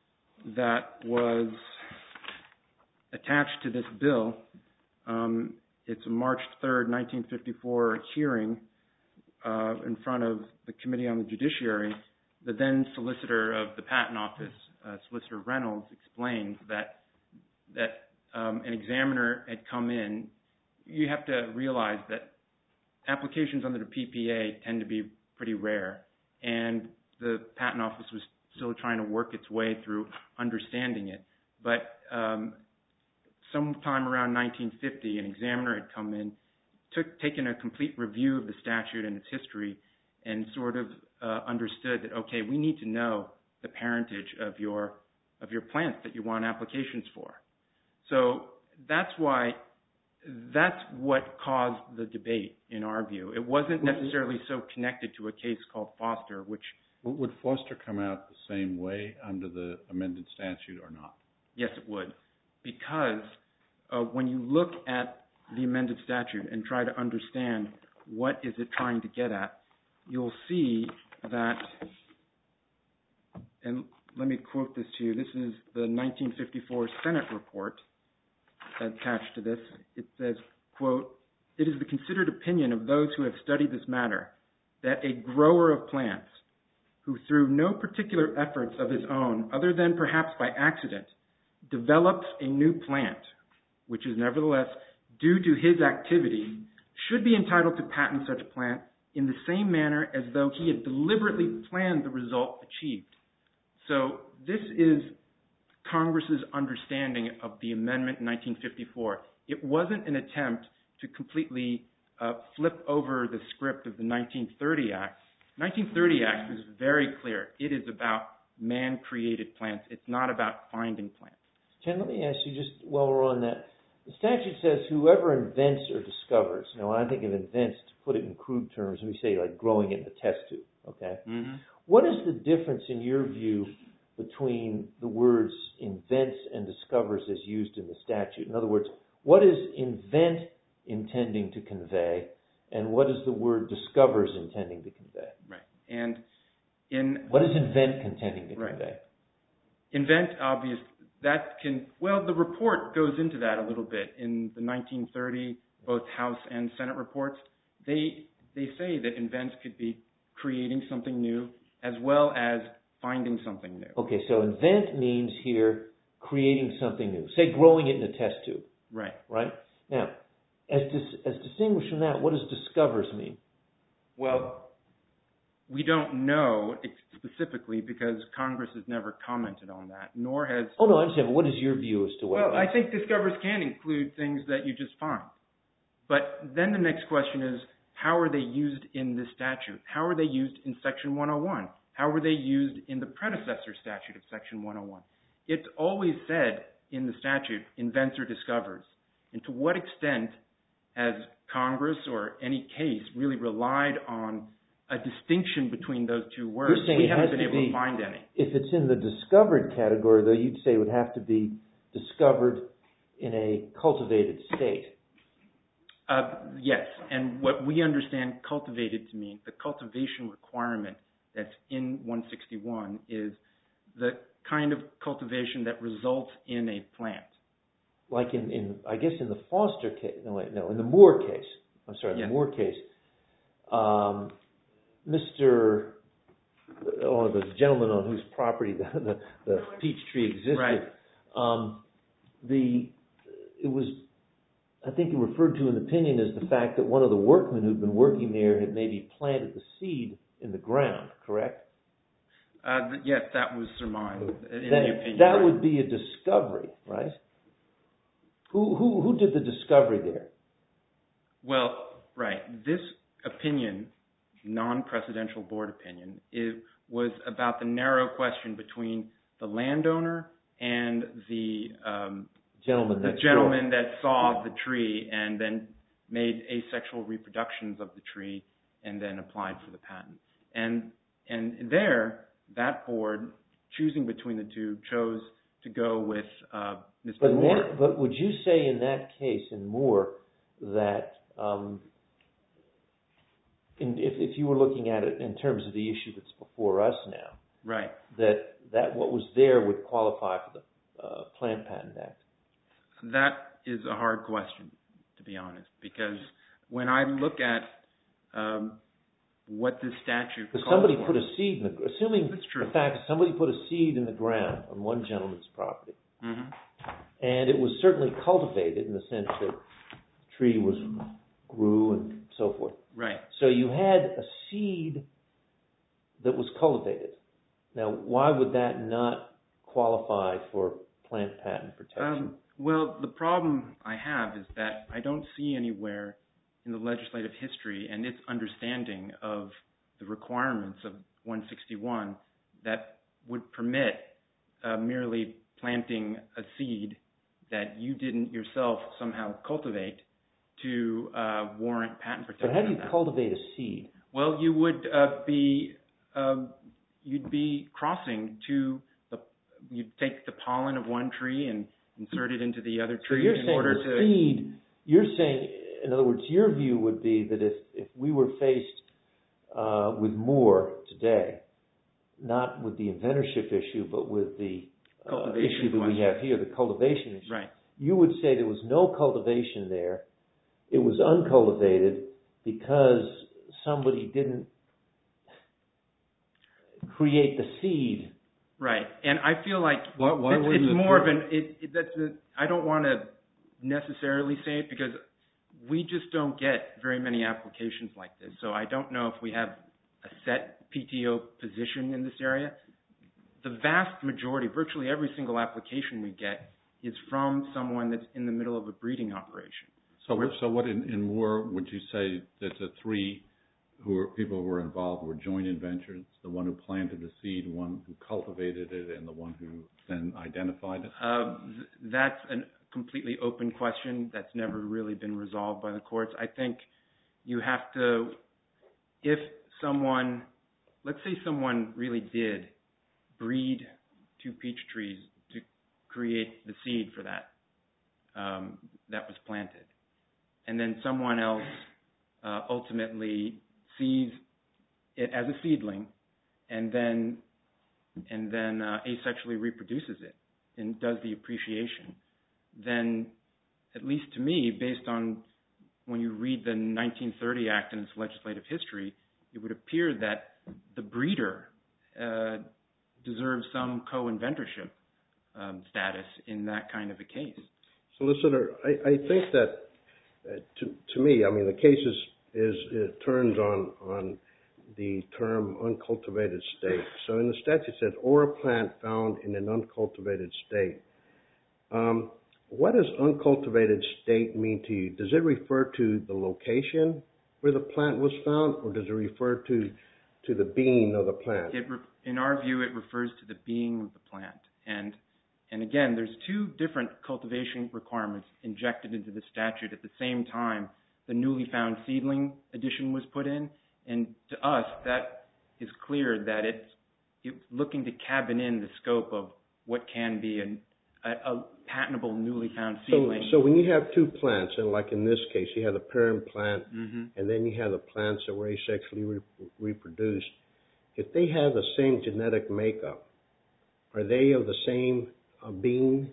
that was attached to this bill. Um, it's a March third, nineteen fifty-four hearing uh, in front of the Committee on the Judiciary. The then solicitor of the Patent Office, uh, Solicitor Reynolds, explained that that um, an examiner had come in. You have to realize that applications under the P P A tend to be pretty rare, and the Patent Office was still trying to work its way through understanding it. But um, sometime around nineteen fifty, an examiner had come in, took taken a complete review of the statute and its history, and sort of uh, understood that, okay, we need to know the parentage of your of your plants that you want applications for. So that's why that's what caused the debate, in our view. It wasn't necessarily so connected to a case called Foster, which would Foster come out the same way under the amended statute or not? Yes, it would, because uh, when you look at the amended statute and try to understand what is it trying to get at, you'll see that, and let me quote this to you. This is the nineteen fifty-four Senate report attached to this. It says, quote, "It is the considered opinion of those who have studied this matter that a grower of plants who through no particular efforts of his own, other than perhaps by accident, develops a new plant, which is nevertheless due to his activity, should be entitled to patent such a plant in the same manner as though he had deliberately planned the result achieved." So this is Congress's understanding of the amendment in nineteen fifty-four. It wasn't an attempt to completely uh, flip over the script of the nineteen thirty Act. nineteen thirty Act is very clear. It is about man-created plants. It's not about finding plants. Ken, let me ask you just while we're on that. The statute says whoever invents or discovers. Now, when I think of invents, to put it in crude terms, we say like growing it in a test tube, okay? Mm-hmm. What is the difference in your view between the words invents and discovers as used in the statute? In other words, what is invent intending to convey, and what is the word discovers intending to convey? Right. And in what is invent intending to right. convey? Invent, obviously, that can, well, the report goes into that a little bit. In the nineteen thirty, both House and Senate reports, they they say that invent could be creating something new as well as finding something new. Okay, so invent means here creating something new. Say growing it in a test tube. Right. Right? Now, as dis- as distinguished from that, what does discovers mean? Well, we don't know specifically because Congress has never commented on that, nor has... Oh, no, I understand, but what is your view as to what Well, it means? I think discovers can include things that you just find. But then the next question is, how are they used in this statute? How are they used in Section one oh one? How were they used in the predecessor statute of Section one oh one? It's always said in the statute, invents or discovers. And to what extent has Congress or any case really relied on a distinction between those two words? We haven't been able to find any. If it's in the discovered category, though, you'd say it would have to be discovered in a cultivated state. Uh, yes, and what we understand cultivated to mean, the cultivation requirement that's in one sixty-one is the kind of cultivation that results in a plant. Like in, in I guess in the Foster case, no, wait, no, in the Moore case, I'm sorry, yes. the Moore case, um, Mister Oh, the gentleman on whose property the, the, the peach tree existed, right. um, the, it was, I think, referred to in the opinion as the fact that one of the workmen who'd been working there had maybe planted the seed in the ground, correct? Uh, th- yes, that was surmised in that, the opinion. That right. would be a discovery, right? Who, who, who did the discovery there? Well, right. This opinion, non-precedential board opinion, it was about the narrow question between the landowner and the um, gentleman, the gentleman that saw the tree and then made asexual reproductions of the tree and then applied for the patent. And and there, that board, choosing between the two, chose to go with uh, Mister But, Moore. that, but would you say in that case, in Moore, that um, in, if, if you were looking at it in terms of the issue that's before us now, Right. that that what was there would qualify for the uh, Plant Patent Act? That is a hard question, to be honest, because when I look at um, what this statute Because calls somebody for, put a seed in the assuming That's true. the fact that somebody put a seed in the ground on one gentleman's property, mm-hmm. and it was certainly cultivated in the sense that the tree was grew and so forth. Right. So you had a seed that was cultivated. Now, why would that not qualify for plant patent protection? Um, well, the problem I have is that I don't see anywhere in the legislative history and its understanding of the requirements of one sixty-one that would permit uh, merely planting a seed that you didn't yourself somehow cultivate to uh, warrant patent protection. But how do you of that. cultivate a seed? Well, you would uh, be um, you'd be crossing to the you'd take the pollen of one tree and insert it into the other tree so you're in saying order the to seed. You're saying, in other words, your view would be that if if we were faced uh, with more today, not with the inventorship issue, but with the uh, issue that question. we have here, the cultivation issue, right. you would say there was no cultivation there. It was uncultivated because somebody didn't create the seed. Right, and I feel like Why, why it's, wouldn't it's it more be- of an. It, it, that's a, I don't want to necessarily say it because we just don't get very many applications like this. So I don't know if we have a set P T O position in this area. The vast majority, virtually every single application we get, is from someone that's in the middle of a breeding operation. So, what- so what in, in Moore would you say that the three who were, people who were involved were joint inventors? The one who planted the seed, one who cultivated it, and the one who then identified it? Uh, th- that's a completely open question that's never really been resolved by the courts. I think you have to, if someone, let's say someone really did breed two peach trees to create the seed for that um, that was planted, and then someone else uh, ultimately sees it as a seedling, and then and then uh, asexually reproduces it and does the appreciation, then at least to me, based on when you read the nineteen thirty Act and its legislative history, it would appear that the breeder uh, deserves some co-inventorship um, status in that kind of a case. Solicitor, I, I think that uh, to, to me, I mean, the case is, is it turns on on the term uncultivated state. So in the statute it says, or a plant found in an uncultivated state. Um, what does uncultivated state mean to you? Does it refer to the location where the plant was found, or does it refer to to the being of the plant? It re- in our view, it refers to the being of the plant. And and again, there's two different cultivation requirements injected into the statute at the same time. The newly found seedling addition was put in, and to us, that is clear that it's, it's looking to cabin in the scope of what can be an, a, a patentable newly found seedling. So, so when you have two plants, and like in this case, you have the parent plant, mm-hmm. and then you have the plants that were asexually re- reproduced. If they have the same genetic makeup, are they of the same uh, being?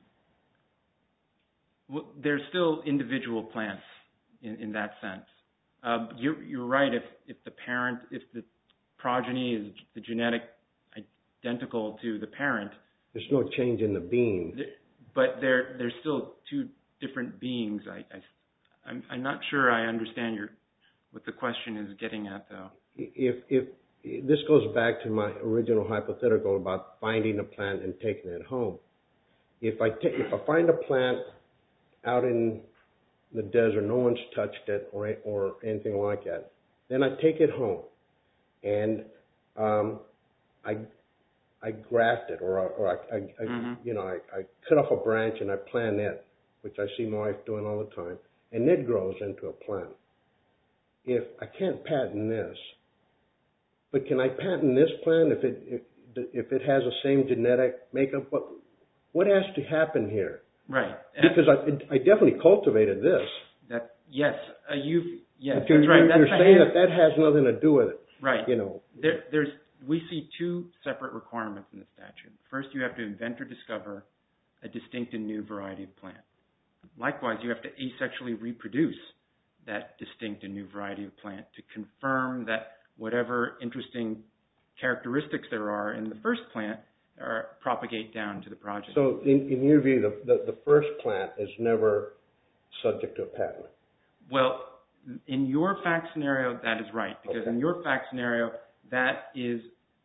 Well, they're still individual plants in, in that sense. Uh, you're, you're right. If if the parent, if the progeny is the genetic identical to the parent, There's no change in the being. But they're they're still two different beings. I, I I'm I'm not sure I understand your what the question is getting at though. If if this goes back to my original hypothetical about finding a plant and taking it home. If I ta- if I find a plant out in the desert, no one's touched it or or anything like that, then I take it home, and um, I I graft it, or I, or I, I, I mm-hmm. you know I, I cut off a branch and I plant it, which I see my wife doing all the time, and it grows into a plant. If I can't patent this, but can I patent this plant if it if, if it has the same genetic makeup? What what has to happen here? Right. Because I, I definitely cultivated this. That yes, uh, you yes, But you're, that's right. You're, That's you're saying that that has nothing to do with it. Right. You know. There, there's we see two separate requirements in the statute. First, you have to invent or discover a distinct and new variety of plant. Likewise, you have to asexually reproduce that distinct and new variety of plant to confirm that whatever interesting characteristics there are in the first plant are propagate down to the progeny. So in, in your view, the, the, the first plant is never subject to a patent? Well, in your fact scenario, that is right. Because okay. in your fact scenario, that is,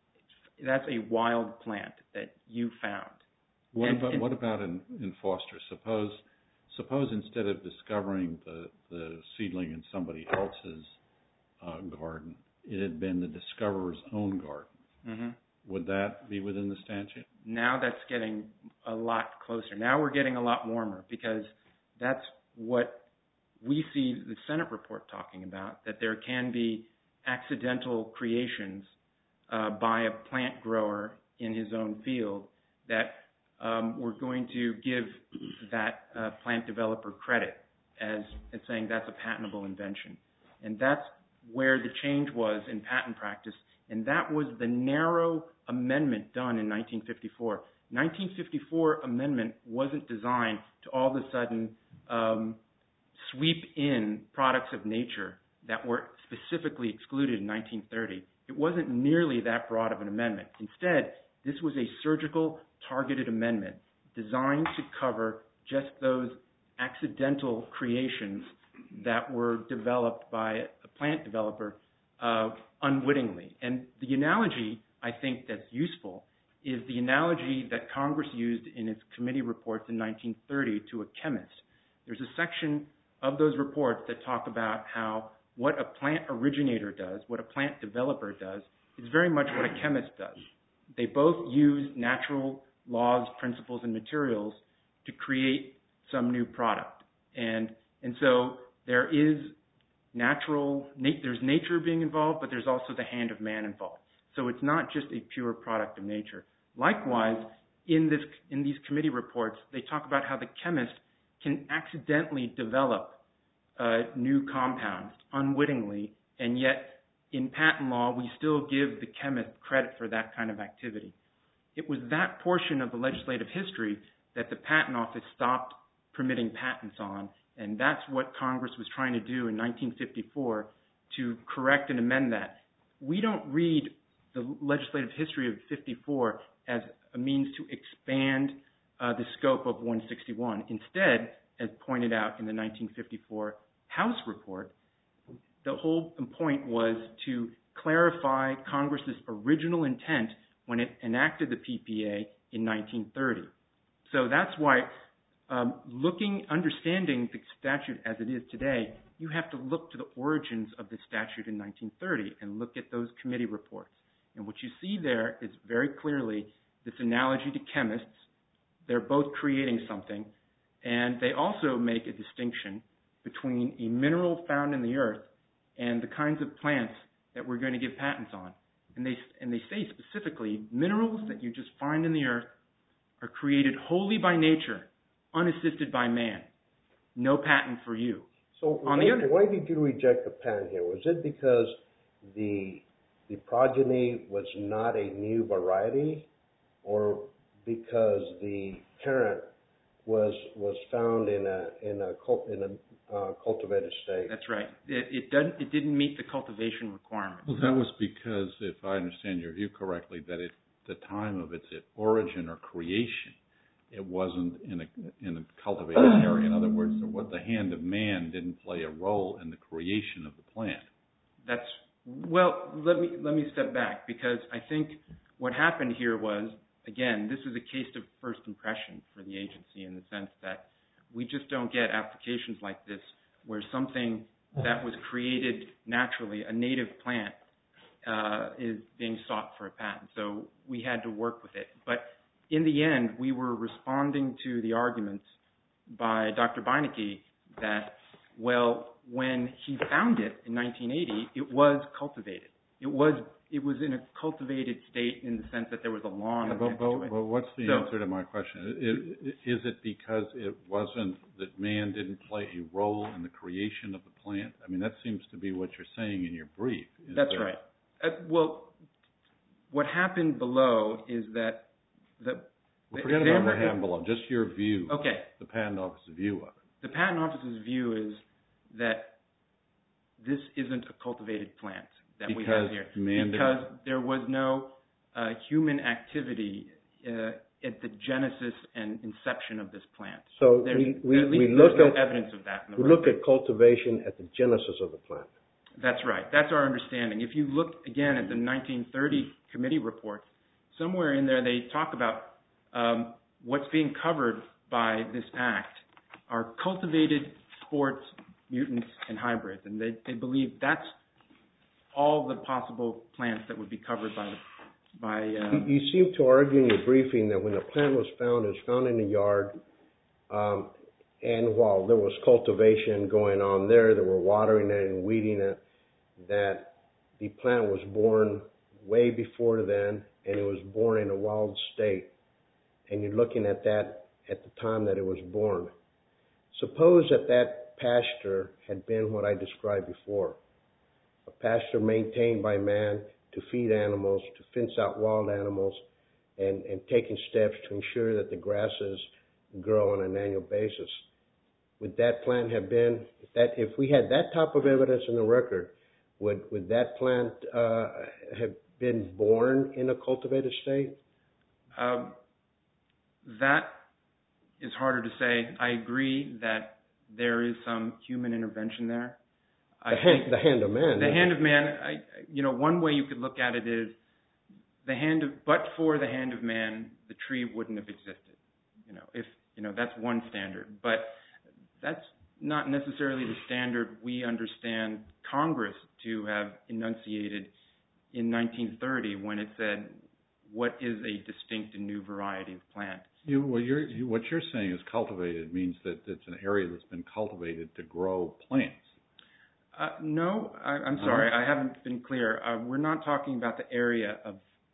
that's a wild plant that you found. What and, about, and, what about in, in Foster? Suppose suppose instead of discovering the, the seedling in somebody else's uh, garden, it had been the discoverer's own garden. Mm-hmm. Would that be within the statute? Now that's getting a lot closer. Now we're getting a lot warmer because that's what we see the Senate report talking about, that there can be accidental creations uh, by a plant grower in his own field that um, we're going to give that uh, plant developer credit as, as saying that's a patentable invention. And that's where the change was in patent practice, and that was the narrow amendment done in nineteen fifty-four. nineteen fifty-four amendment wasn't designed to all of a sudden um, sweep in products of nature that were specifically excluded in nineteen thirty. It wasn't nearly that broad of an amendment. Instead, this was a surgical, targeted amendment designed to cover just those accidental creations that were developed by a plant developer uh, unwittingly. And the analogy, I think, that's useful is the analogy that Congress used in its committee reports in nineteen thirty to a chemist. There's a section of those reports that talk about how what a plant originator does, what a plant developer does, is very much what a chemist does. They both use natural laws, principles, and materials to create some new product. And and so there is natural, there's nature being involved, but there's also the hand of man involved. So it's not just a pure product of nature. Likewise, in this in these committee reports, they talk about how the chemist can accidentally develop uh, new compounds unwittingly, and yet in patent law, we still give the chemist credit for that kind of activity. It was that portion of the legislative history that the Patent Office stopped permitting patents on, and that's what Congress was trying to do in nineteen fifty-four to correct and amend that. We don't read the legislative history of fifty-four as a means to expand uh, the scope of one sixty-one. Instead, as pointed out in the nineteen fifty-four House report, the whole point was to clarify Congress's original intent when it enacted the P P A in nineteen thirty. So that's why um, looking, understanding the statute as it is today, you have to look to the origins of the statute in nineteen thirty and look at those committee reports. And what you see there is very clearly this analogy to chemists. They're both creating something, and they also make a distinction between a mineral found in the earth and the kinds of plants that we're going to give patents on. And they, and they say specifically, minerals that you just find in the earth are created wholly by nature, unassisted by man. No patent for you. So on why, the other, why did you reject the patent here? Was it because the the progeny was not a new variety, or because the parent was was found in a in a in a uh, cultivated state? That's right. It, it doesn't. It didn't meet the cultivation requirements. Well, that was because, if I understand your view correctly, that at the time of its origin or creation, it wasn't in a in a cultivated area. In other words, what the hand of man didn't play a role in the creation of the plant. That's well. Let me let me step back, because I think what happened here was, again, this is a case of first impression for the agency, in the sense that we just don't get applications like this where something that was created naturally, a native plant, uh, is being sought for a patent. So we had to work with it. But in the end, we were responding to the arguments by Doctor Beinecke that, well, when he found it in nineteen eighty, it was cultivated. It was it was in a cultivated state in the sense that there was a lawn Yeah, next but, to but, it. but what's the So, answer to my question? Is, is it because it wasn't that man didn't play a role in the creation of the plant? I mean, that seems to be what you're saying in your brief. That's that, right. Uh, well, what happened below is that the, well, the forget examiner, about what happened below, just your view. Okay. The Patent Office's view of it. The Patent Office's view is that this isn't a cultivated plant that because we have here. Mandan- because there was no uh, human activity uh, at the genesis and inception of this plant. So There's, we, we, at least we there's look no at evidence of that in the we look record. at cultivation at the genesis of the plant. That's right. That's our understanding. If you look again at the nineteen thirty committee reports, somewhere in there they talk about um, what's being covered by this act are cultivated sports, mutants, and hybrids, and they, they believe that's all the possible plants that would be covered by the by. Um, you, you seem to argue in your briefing that when the plant was found, it was found in the yard, um, and while there was cultivation going on there, they were watering it and weeding it, that the plant was born way before then, and it was born in a wild state. And you're looking at that at the time that it was born. Suppose that that pasture had been what I described before, a pasture maintained by man to feed animals, to fence out wild animals, and, and taking steps to ensure that the grasses grow on an annual basis. Would that plant have been, if, that, if we had that type of evidence in the record, would, would that plant uh, have been born in a cultivated state? Um, that is harder to say. I agree that there is some human intervention there. I The hand, the hand of man. The hand of man, I, you know, one way you could look at it is the hand of, but for the hand of man, the tree wouldn't have existed. You know, if, you know, that's one standard. But that's not necessarily the standard we understand Congress to have enunciated in nineteen thirty when it said, what is a distinct and new variety of plant? You, well, you're, you, what you're saying is cultivated means that it's an area that's been cultivated to grow plants. Uh, no, I, I'm sorry, I haven't been clear. Uh, we're not talking about the area of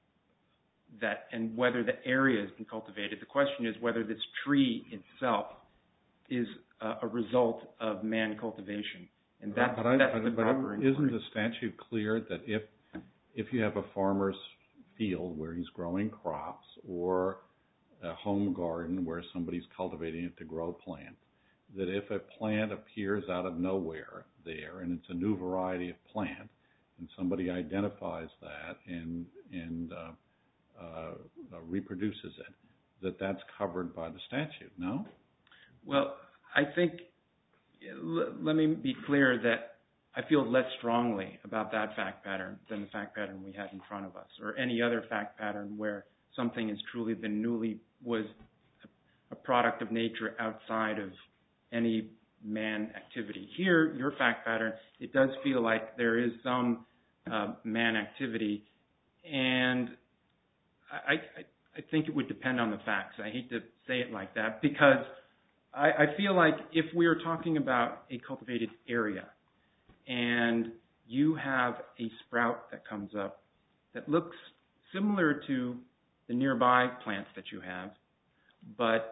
that and whether the area has been cultivated. The question is whether this tree itself is uh, a result of man cultivation. And that's, but I, that's but, the but proper isn't inquiry. the statute clear that if if you have a farmer's field where he's growing crops or a home garden where somebody's cultivating it to grow plants, that if a plant appears out of nowhere there and it's a new variety of plant and somebody identifies that and and uh, uh, uh, reproduces it, that that's covered by the statute, no? Well, I think, l- let me be clear that I feel less strongly about that fact pattern than the fact pattern we have in front of us, or any other fact pattern where something has truly been newly, was a product of nature outside of any man activity. Here, your fact pattern, it does feel like there is some uh, man activity, and I, I, I think it would depend on the facts. I hate to say it like that, because I, I feel like if we are talking about a cultivated area, and you have a sprout that comes up that looks similar to the nearby plants that you have, but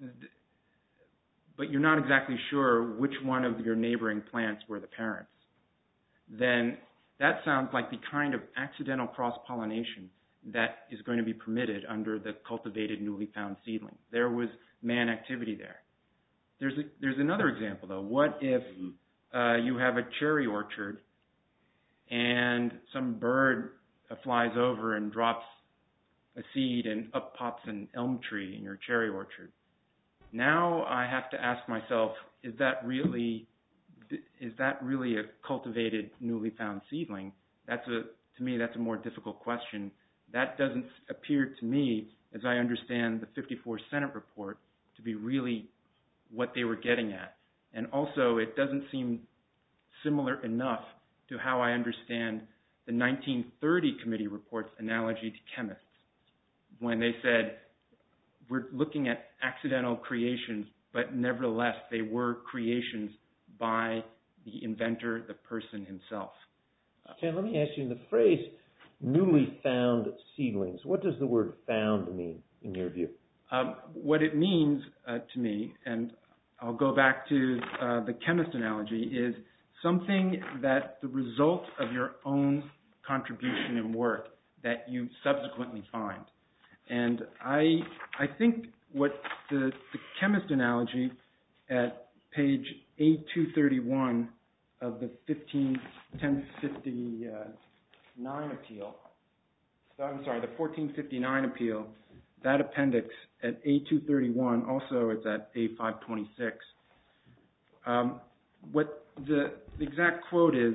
but you're not exactly sure which one of your neighboring plants were the parents, then that sounds like the kind of accidental cross-pollination that is going to be permitted under the cultivated newly found seedling. There was man activity there. There's a, there's another example, though. What if Uh, you have a cherry orchard and some bird uh, flies over and drops a seed and up pops an elm tree in your cherry orchard? Now I have to ask myself, is that really is that really a cultivated newly found seedling? That's a to me that's a more difficult question. That doesn't appear to me, as I understand the fifty-four Senate report, to be really what they were getting at. And also, it doesn't seem similar enough to how I understand the nineteen thirty committee report's analogy to chemists, when they said, we're looking at accidental creations, but nevertheless, they were creations by the inventor, the person himself. Ken, let me ask you, in the phrase newly found seedlings, what does the word found mean in your view? Um, what it means uh, to me, and I'll go back to uh, the chemist analogy, is something that the result of your own contribution and work that you subsequently find. And I I think what the, the chemist analogy at page A two thirty-one of the fifteen ten fifty-nine appeal, so I'm sorry, the fourteen fifty-nine appeal, that appendix at A two thirty-one, also it's at A five twenty-six. Um, what the, the exact quote is,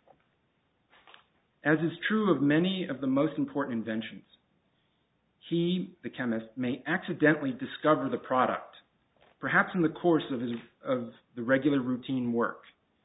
as is true of many of the most important inventions, he, the chemist, may accidentally discover the product, perhaps in the course of, his, of the regular routine work.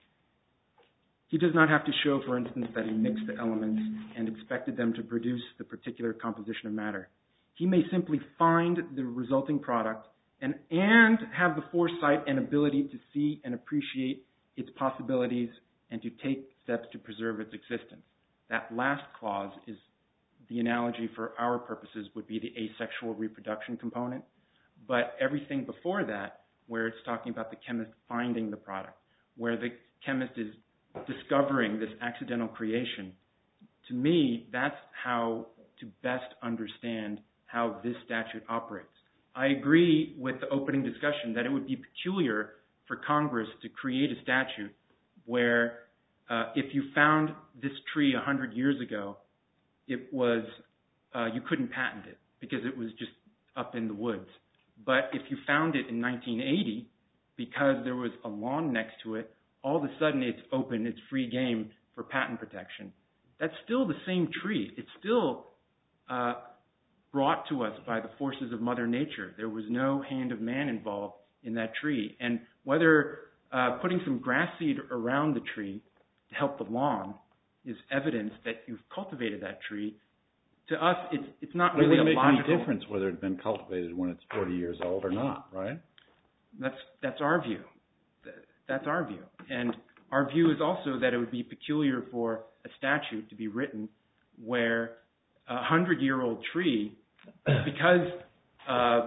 He does not have to show, for instance, that he mixed the elements and expected them to produce the particular composition of matter. He may simply find the resulting product and, and have the foresight and ability to see and appreciate its possibilities and to take steps to preserve its existence. That last clause is the analogy for our purposes would be the asexual reproduction component. But everything before that, where it's talking about the chemist finding the product, where the chemist is discovering this accidental creation, to me, that's how to best understand how this statute operates. I agree with the opening discussion that it would be peculiar for Congress to create a statute where uh, if you found this tree one hundred years ago, it was, uh, you couldn't patent it because it was just up in the woods. But if you found it in nineteen eighty, because there was a lawn next to it, all of a sudden it's open, it's free game for patent protection. That's still the same tree. It's still uh, brought to us by the forces of Mother Nature. There was no hand of man involved in that tree. And whether uh, putting some grass seed around the tree to help the lawn is evidence that you've cultivated that tree, to us, it's it's not really a logical... It wouldn't make any difference whether it had been cultivated when it's forty years old or not, right? That's that's our view. That's our view. And our view is also that it would be peculiar for a statute to be written where a hundred-year-old tree, because uh,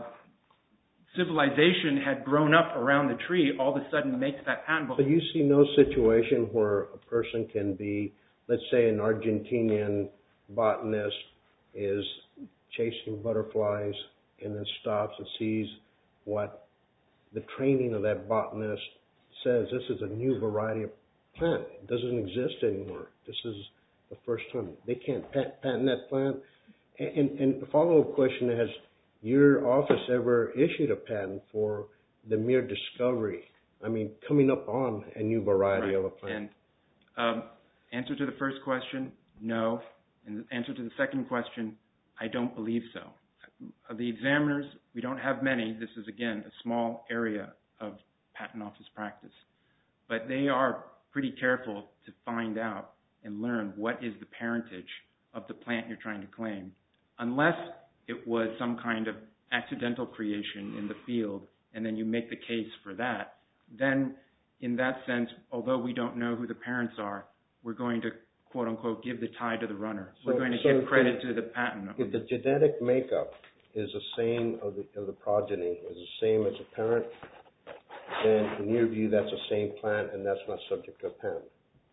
civilization had grown up around the tree, all of a sudden makes that patentable. So you see no situation where a person can be, let's say an Argentinian botanist is chasing butterflies and then stops and sees what the training of that botanist says. This is a new variety of plant. It doesn't exist anymore. This is the first time. They can't patent that plant. And, and the follow-up question is, has your office ever issued a patent for the mere discovery? I mean, coming up on a new variety right. of a plant. And um, answer to the first question, no. And the answer to the second question, I don't believe so. Of the examiners, we don't have many. This is, again, a small area of patent office practice. But they are pretty careful to find out and learn what is the parentage of the plant you're trying to claim, unless it was some kind of accidental creation in the field, and then you make the case for that. Then, in that sense, although we don't know who the parents are, we're going to, quote-unquote, give the tie to the runner. We're So, going to so give credit to the patent. If the genetic makeup is the same of the, of the progeny, is the same as the parent, then in your view that's the same plant and that's not subject to a patent.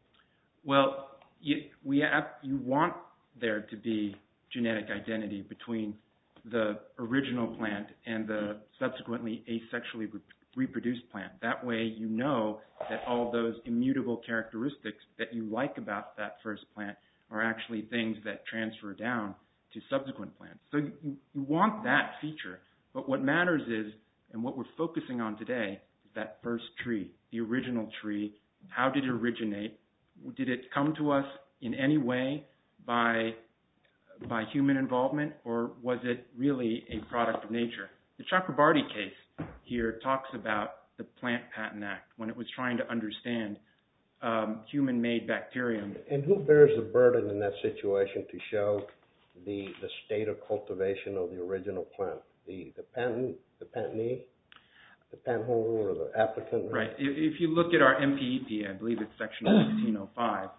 Well, you, we have, you want there to be genetic identity between the original plant and the subsequently asexually re- reproduced plant. That way you know that all those immutable characteristics that you like about that first plant are actually things that transfer down to subsequent plants. So you, you want that feature, but what matters is, and what we're focusing on today, is that first tree, the original tree. How did it originate? Did it come to us in any way by by human involvement, or was it really a product of nature? The Chakrabarty case here talks about the Plant Patent Act when it was trying to understand um, human-made bacterium. And who bears the burden in that situation to show the the state of cultivation of the original plant? The the patent, the patentee, the patent holder, or the applicant? Right. If, if you look at our M P E P, I believe it's section sixteen oh five,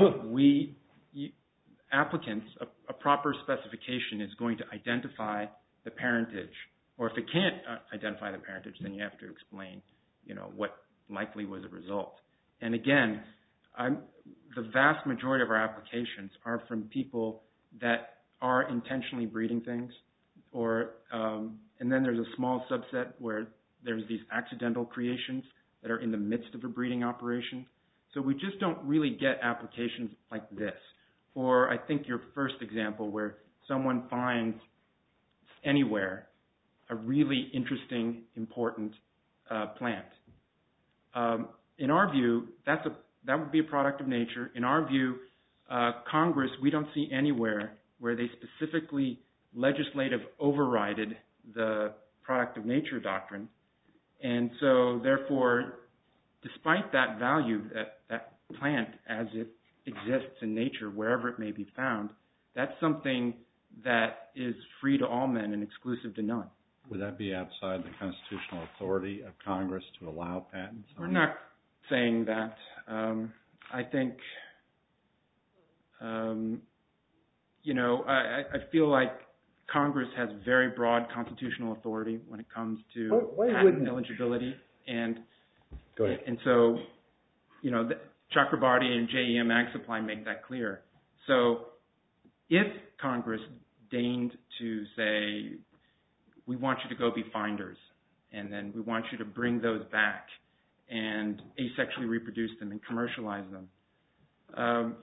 we you, applicants, a, a proper specification is going to identify the parentage, or if it can't uh, identify the parentage, then you have to explain, you know, what likely was a result. And again, I'm, the vast majority of our applications are from people that are intentionally breeding things, or um, and then there's a small subset where there's these accidental creations that are in the midst of a breeding operation. So we just don't really get applications like this. Or I think your first example where someone finds anywhere a really interesting, important uh, plant. Um, in our view, that's a that would be a product of nature. In our view, uh, Congress, we don't see anywhere where they specifically legislative overrided the product of nature doctrine. And so, therefore, despite that value, that, that plant as it exists in nature, wherever it may be found, that's something that is free to all men and exclusive to none. Would that be outside the constitutional authority of Congress to allow patents? We're not saying that. Um, I think, um, you know, I, I feel like Congress has very broad constitutional authority when it comes to why, why patent wouldn't eligibility, and Go ahead. and so, you know, the, Chakrabarty and J E M Ag Supply make that clear. So, if Congress deigned to say, we want you to go be finders, and then we want you to bring those back and asexually reproduce them and commercialize them. Um,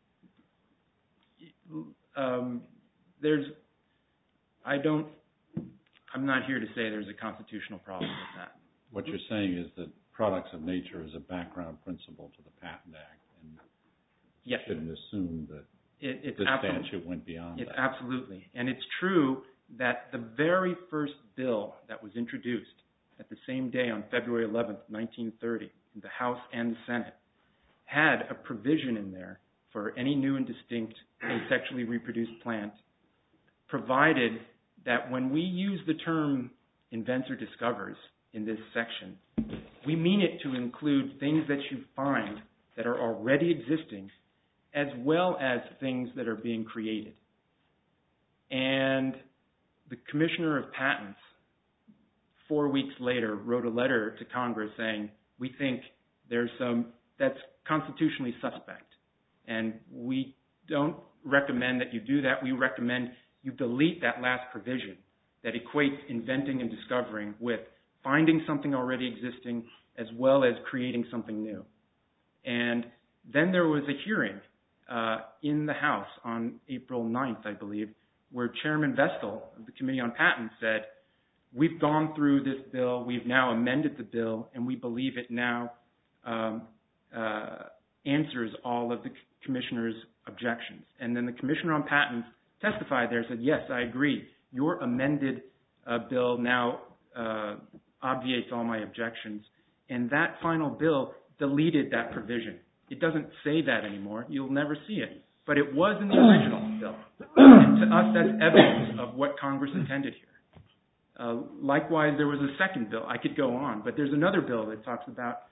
um, there's, I don't, I'm not here to say there's a constitutional problem with that. What you're saying is that products of nature is a background principle to the Patent Act, and yes. you shouldn't assume that it, it's the absolute, statute went beyond it's that. Absolutely. And it's true that the very first bill that was introduced at the same day on February eleventh, nineteen thirty, in the House and the Senate, had a provision in there for any new and distinct asexually reproduced plant, provided that when we use the term invents or discovers in this section, we mean it to include things that you find that are already existing, as well as things that are being created. And the Commissioner of Patents, four weeks later, wrote a letter to Congress saying, we think there's some, that's constitutionally suspect, and we don't recommend that you do that. We recommend you delete that last provision that equates inventing and discovering with finding something already existing as well as creating something new. And then there was a hearing uh, in the House on April ninth, I believe, where Chairman Vestal of the Committee on Patents said, we've gone through this bill, we've now amended the bill, and we believe it now um, uh, answers all of the Commissioner's objections. And then the Commissioner on Patents testified there and said, yes, I agree, your amended uh, bill now uh, obviates all my objections. And that final bill deleted that provision. It doesn't say that anymore. You'll never see it. But it was in the original bill. And to us, that's evidence of what Congress intended here. Uh, likewise, there was a second bill. I could go on, but there's another bill that talks about...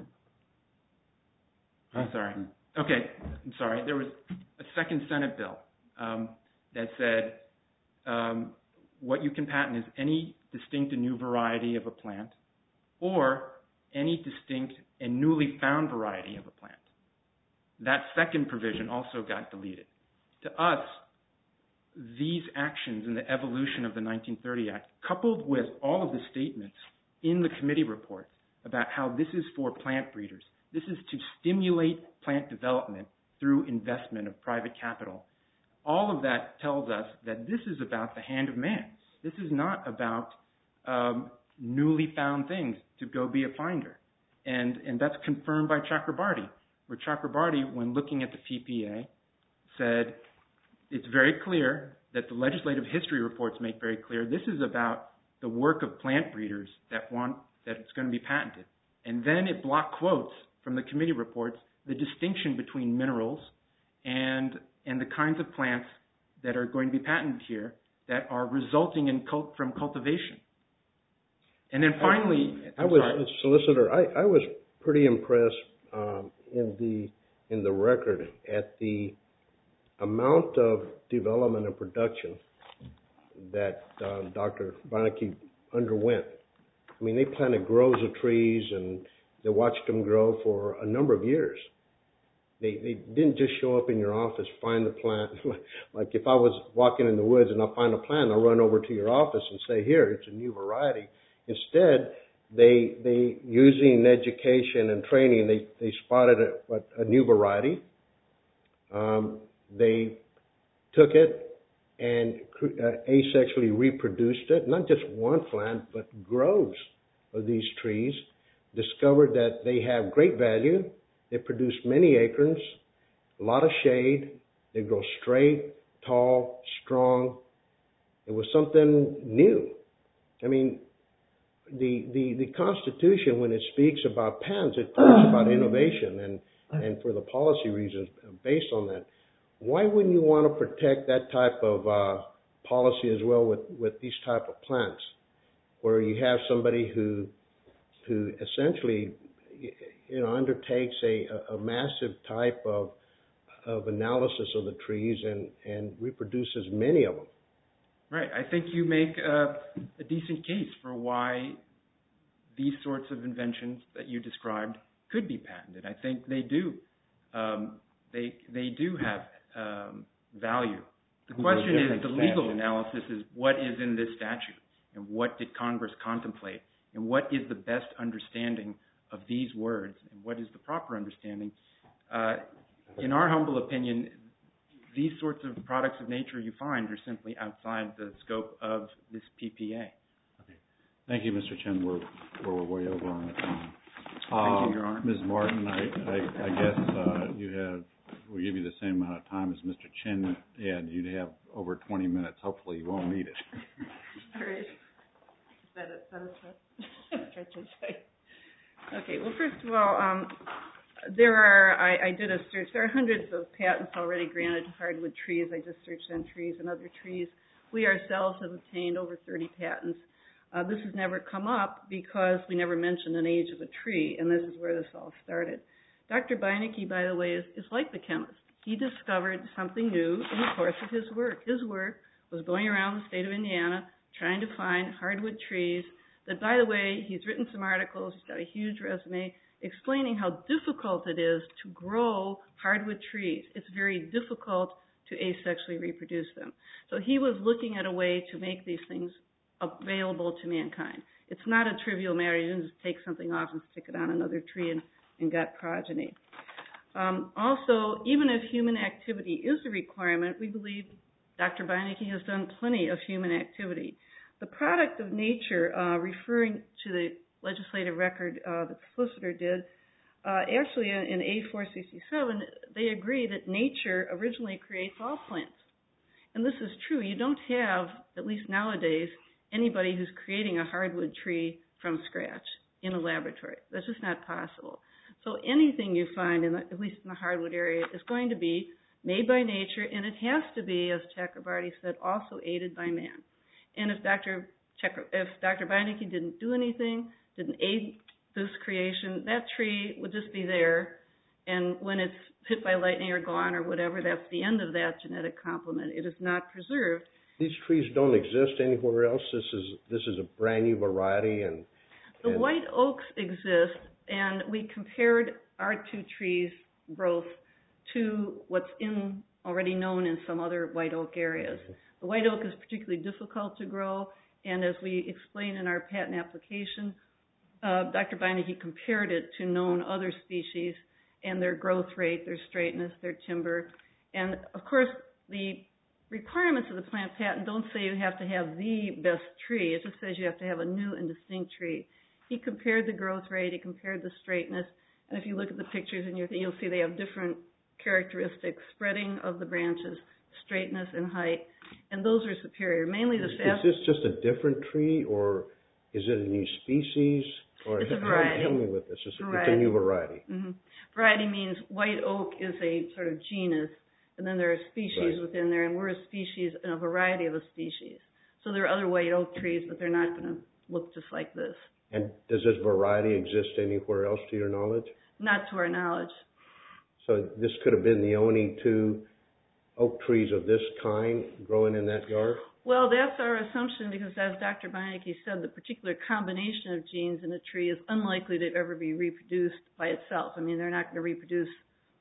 I'm sorry. Okay, I'm sorry. There was a second Senate bill um, that said um, what you can patent is any distinct and new variety of a plant or any distinct and newly found variety of a plant. That second provision also got deleted. To us, these actions in the evolution of the nineteen thirty Act, coupled with all of the statements in the committee reports about how this is for plant breeders, this is to stimulate plant development through investment of private capital, all of that tells us that this is about the hand of man. This is not about um, newly found things to go be a finder. And, and that's confirmed by Chakrabarty, where Chakrabarty, when looking at the P P A, said it's very clear that the legislative history reports make very clear this is about the work of plant breeders that want that it's going to be patented. And then it block quotes from the committee reports the distinction between minerals and and the kinds of plants that are going to be patented here that are resulting in cult, from cultivation. And then finally, I, I was sorry. a solicitor. I, I was pretty impressed um, in the in the record at the amount of development and production that uh, Doctor Beinecke underwent. I mean, they planted groves of trees and they watched them grow for a number of years. They they didn't just show up in your office, find the plant. Like if I was walking in the woods and I find a plant, I'll run over to your office and say, here, it's a new variety. Instead, they they using education and training, they, they spotted a, a new variety. Um, they took it and uh, asexually reproduced it, not just one plant, but groves of these trees, discovered that they have great value. They produce many acorns, a lot of shade. They grow straight, tall, strong. It was something new. I mean, the, the, the Constitution, when it speaks about patents, it talks about innovation, and, and for the policy reasons based on that. Why wouldn't you want to protect that type of uh, policy as well with, with these type of plants, where you have somebody who who essentially, you know, undertakes a, a massive type of of analysis of the trees and, and reproduces many of them? Right. I think you make a, a decent case for why these sorts of inventions that you described could be patented. I think they do. Um, they they do have um, value. The question is, the legal analysis is what is in this statute and what did Congress contemplate and what is the best understanding of these words and what is the proper understanding. Uh, in our humble opinion, these sorts of products of nature you find are simply outside the scope of this P P A. Okay. Thank you, Mister Chen. We're, we're way over on the time. Thank uh, you, Your Honor. Miz Martin, I, I, I guess uh, you have, we'll give you the same amount of time as Mister Chen had. You'd have over twenty minutes. Hopefully you won't need it. All right. Is that it? Is that it? Okay. Well, first of all, um, there are, I, I did a search, there are hundreds of patents already granted to hardwood trees. I just searched on trees and other trees. We ourselves have obtained over thirty patents. Uh, this has never come up because we never mentioned an age of a tree, and this is where this all started. Doctor Beinecke, by the way, is, is like the chemist. He discovered something new in the course of his work. His work was going around the state of Indiana trying to find hardwood trees that, by the way, he's written some articles, he's got a huge resume, explaining how difficult it is to grow hardwood trees. It's very difficult to asexually reproduce them. So he was looking at a way to make these things available to mankind. It's not a trivial matter. You didn't just take something off and stick it on another tree and, and got progeny. Um, also, even if human activity is a requirement, we believe Doctor Beinecke has done plenty of human activity. The product of nature, uh, referring to the legislative record uh, that the solicitor did, uh, actually in, in A four sixty-seven, they agree that nature originally creates all plants. And this is true. You don't have, at least nowadays, anybody who's creating a hardwood tree from scratch in a laboratory. That's just not possible. So anything you find, in the, at least in the hardwood area, is going to be made by nature, and it has to be, as Chakrabarty said, also aided by man. And if Doctor Chakra, if Doctor Beinecke didn't do anything, didn't aid this creation, that tree would just be there, and when it's hit by lightning or gone or whatever, that's the end of that genetic complement. It is not preserved. These trees don't exist anywhere else. This is this is a brand new variety, and, and the white oaks exist, and we compared our two trees' growth to what's in already known in some other white oak areas. Mm-hmm. The white oak is particularly difficult to grow, and as we explain in our patent application, uh, Doctor Beinecke compared it to known other species and their growth rate, their straightness, their timber, and of course the requirements of the plant patent don't say you have to have the best tree. It just says you have to have a new and distinct tree. He compared the growth rate, he compared the straightness, and if you look at the pictures, and you'll see they have different characteristics, spreading of the branches, straightness and height, and those are superior. Mainly the fast. Is this just a different tree, or is it a new species? Or it's a variety. Help me with this. It's, it's a new variety. Mm-hmm. Variety means white oak is a sort of genus, and then there are species right. within there, and we're a species, and a variety of a species. So there are other white oak trees, but they're not going to look just like this. And does this variety exist anywhere else to your knowledge? Not to our knowledge. So this could have been the only two oak trees of this kind growing in that yard? Well, that's our assumption because, as Doctor Beinecke said, the particular combination of genes in a tree is unlikely to ever be reproduced by itself. I mean, they're not going to reproduce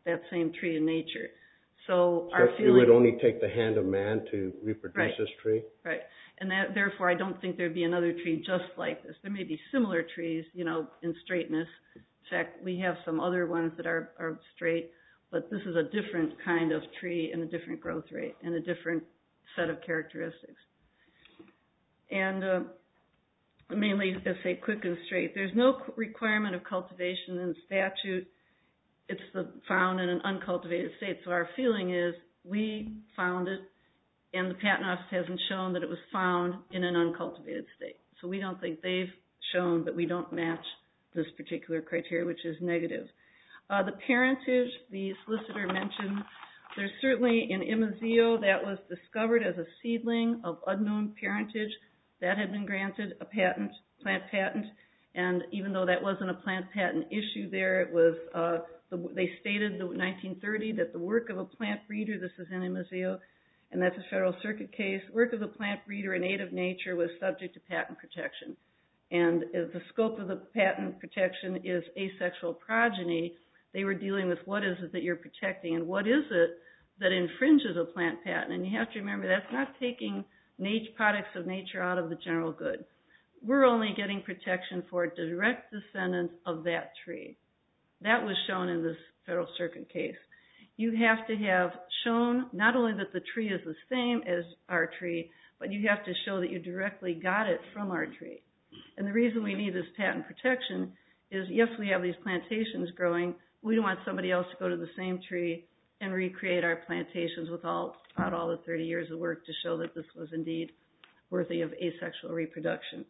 that same tree in nature. So, so our it feeling... would only take the hand of man to reproduce right. this tree? Right. And that, therefore, I don't think there'd be another tree just like this. There may be similar trees, you know, in straightness. In fact, we have some other ones that are, are straight, but this is a different kind of tree and a different growth rate and a different set of characteristics. And uh, mainly, let's say, quick and straight. There's no requirement of cultivation in the statute. It's the, found in an uncultivated state. So our feeling is we found it, and the Patent Office hasn't shown that it was found in an uncultivated state. So we don't think they've shown that we don't match this particular criteria, which is negative. Uh, the parentage, the solicitor mentioned, there's certainly in Imazeo that was discovered as a seedling of unknown parentage. That had been granted a patent, plant patent, and even though that wasn't a plant patent issue there, it was, uh, the, they stated in nineteen thirty that the work of a plant breeder, this is in Imazeo, and that's a Federal Circuit case, work of the plant breeder in aid of nature was subject to patent protection. And as the scope of the patent protection is asexual progeny, they were dealing with what is it that you're protecting and what is it that infringes a plant patent. And you have to remember that's not taking nature, products of nature out of the general good. We're only getting protection for direct descendants of that tree. That was shown in this Federal Circuit case. You have to have shown not only that the tree is the same as our tree, but you have to show that you directly got it from our tree. And the reason we need this patent protection is, yes, we have these plantations growing. We don't want somebody else to go to the same tree and recreate our plantations without all, all the thirty years of work to show that this was indeed worthy of asexual reproduction.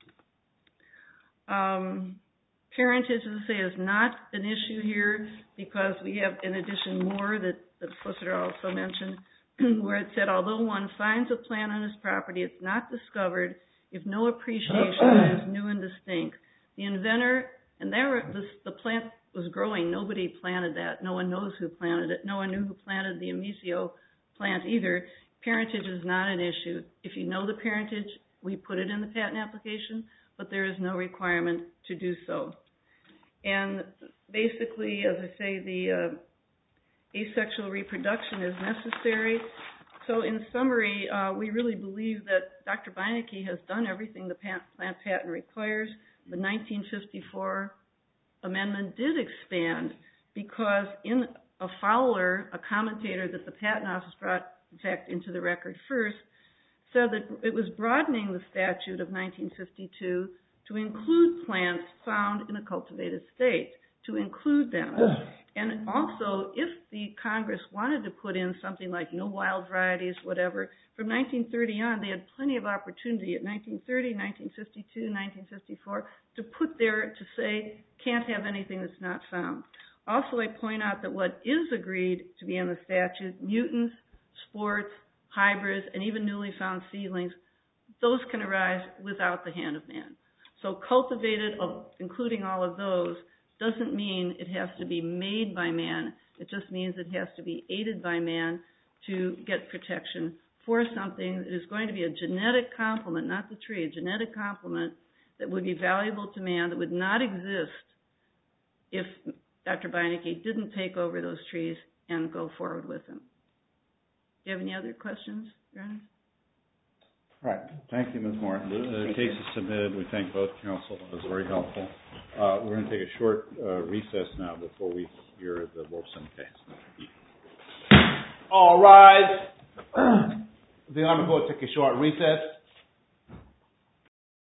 Um, parentage, as I say, is not an issue here because we have, in addition, more that the solicitor also mentioned, where it said, although one finds a plant on his property, it's not discovered if no appreciation is new and distinct. The inventor, and there, this, the plant was growing. Nobody planted that. No one knows who planted it. No one knew who planted the Imazeo plant either. Parentage is not an issue. If you know the parentage, we put it in the patent application, but there is no requirement to do so. And basically, as I say, the uh, asexual reproduction is necessary. So in summary, uh, we really believe that Doctor Beinecke has done everything the plant patent requires. The nineteen fifty-four amendment did expand because in a Fowler, a commentator that the Patent Office brought, in fact, into the record first, said that it was broadening the statute of nineteen fifty-two to include plants found in a cultivated state, to include them. And also, if the Congress wanted to put in something like no wild varieties, whatever, from nineteen thirty on, they had plenty of opportunity at nineteen thirty, nineteen fifty-two, nineteen fifty-four to put there to say, can't have anything that's not found. Also, I point out that what is agreed to be in the statute, mutants, sports, hybrids, and even newly found seedlings, those can arise without the hand of man. So cultivated, of, including all of those, doesn't mean it has to be made by man. It just means it has to be aided by man to get protection for something that is going to be a genetic complement, not the tree, a genetic complement that would be valuable to man, that would not exist if Doctor Beinecke didn't take over those trees and go forward with them. Do you have any other questions, Your Honor? All right. Thank you, Miz Morton. The uh, case is submitted. We thank both counsel. It was very helpul. Uh, we're going to take a short uh, recess now before we hear the Wolfson case. All rise. The Honorable Court take a short recess.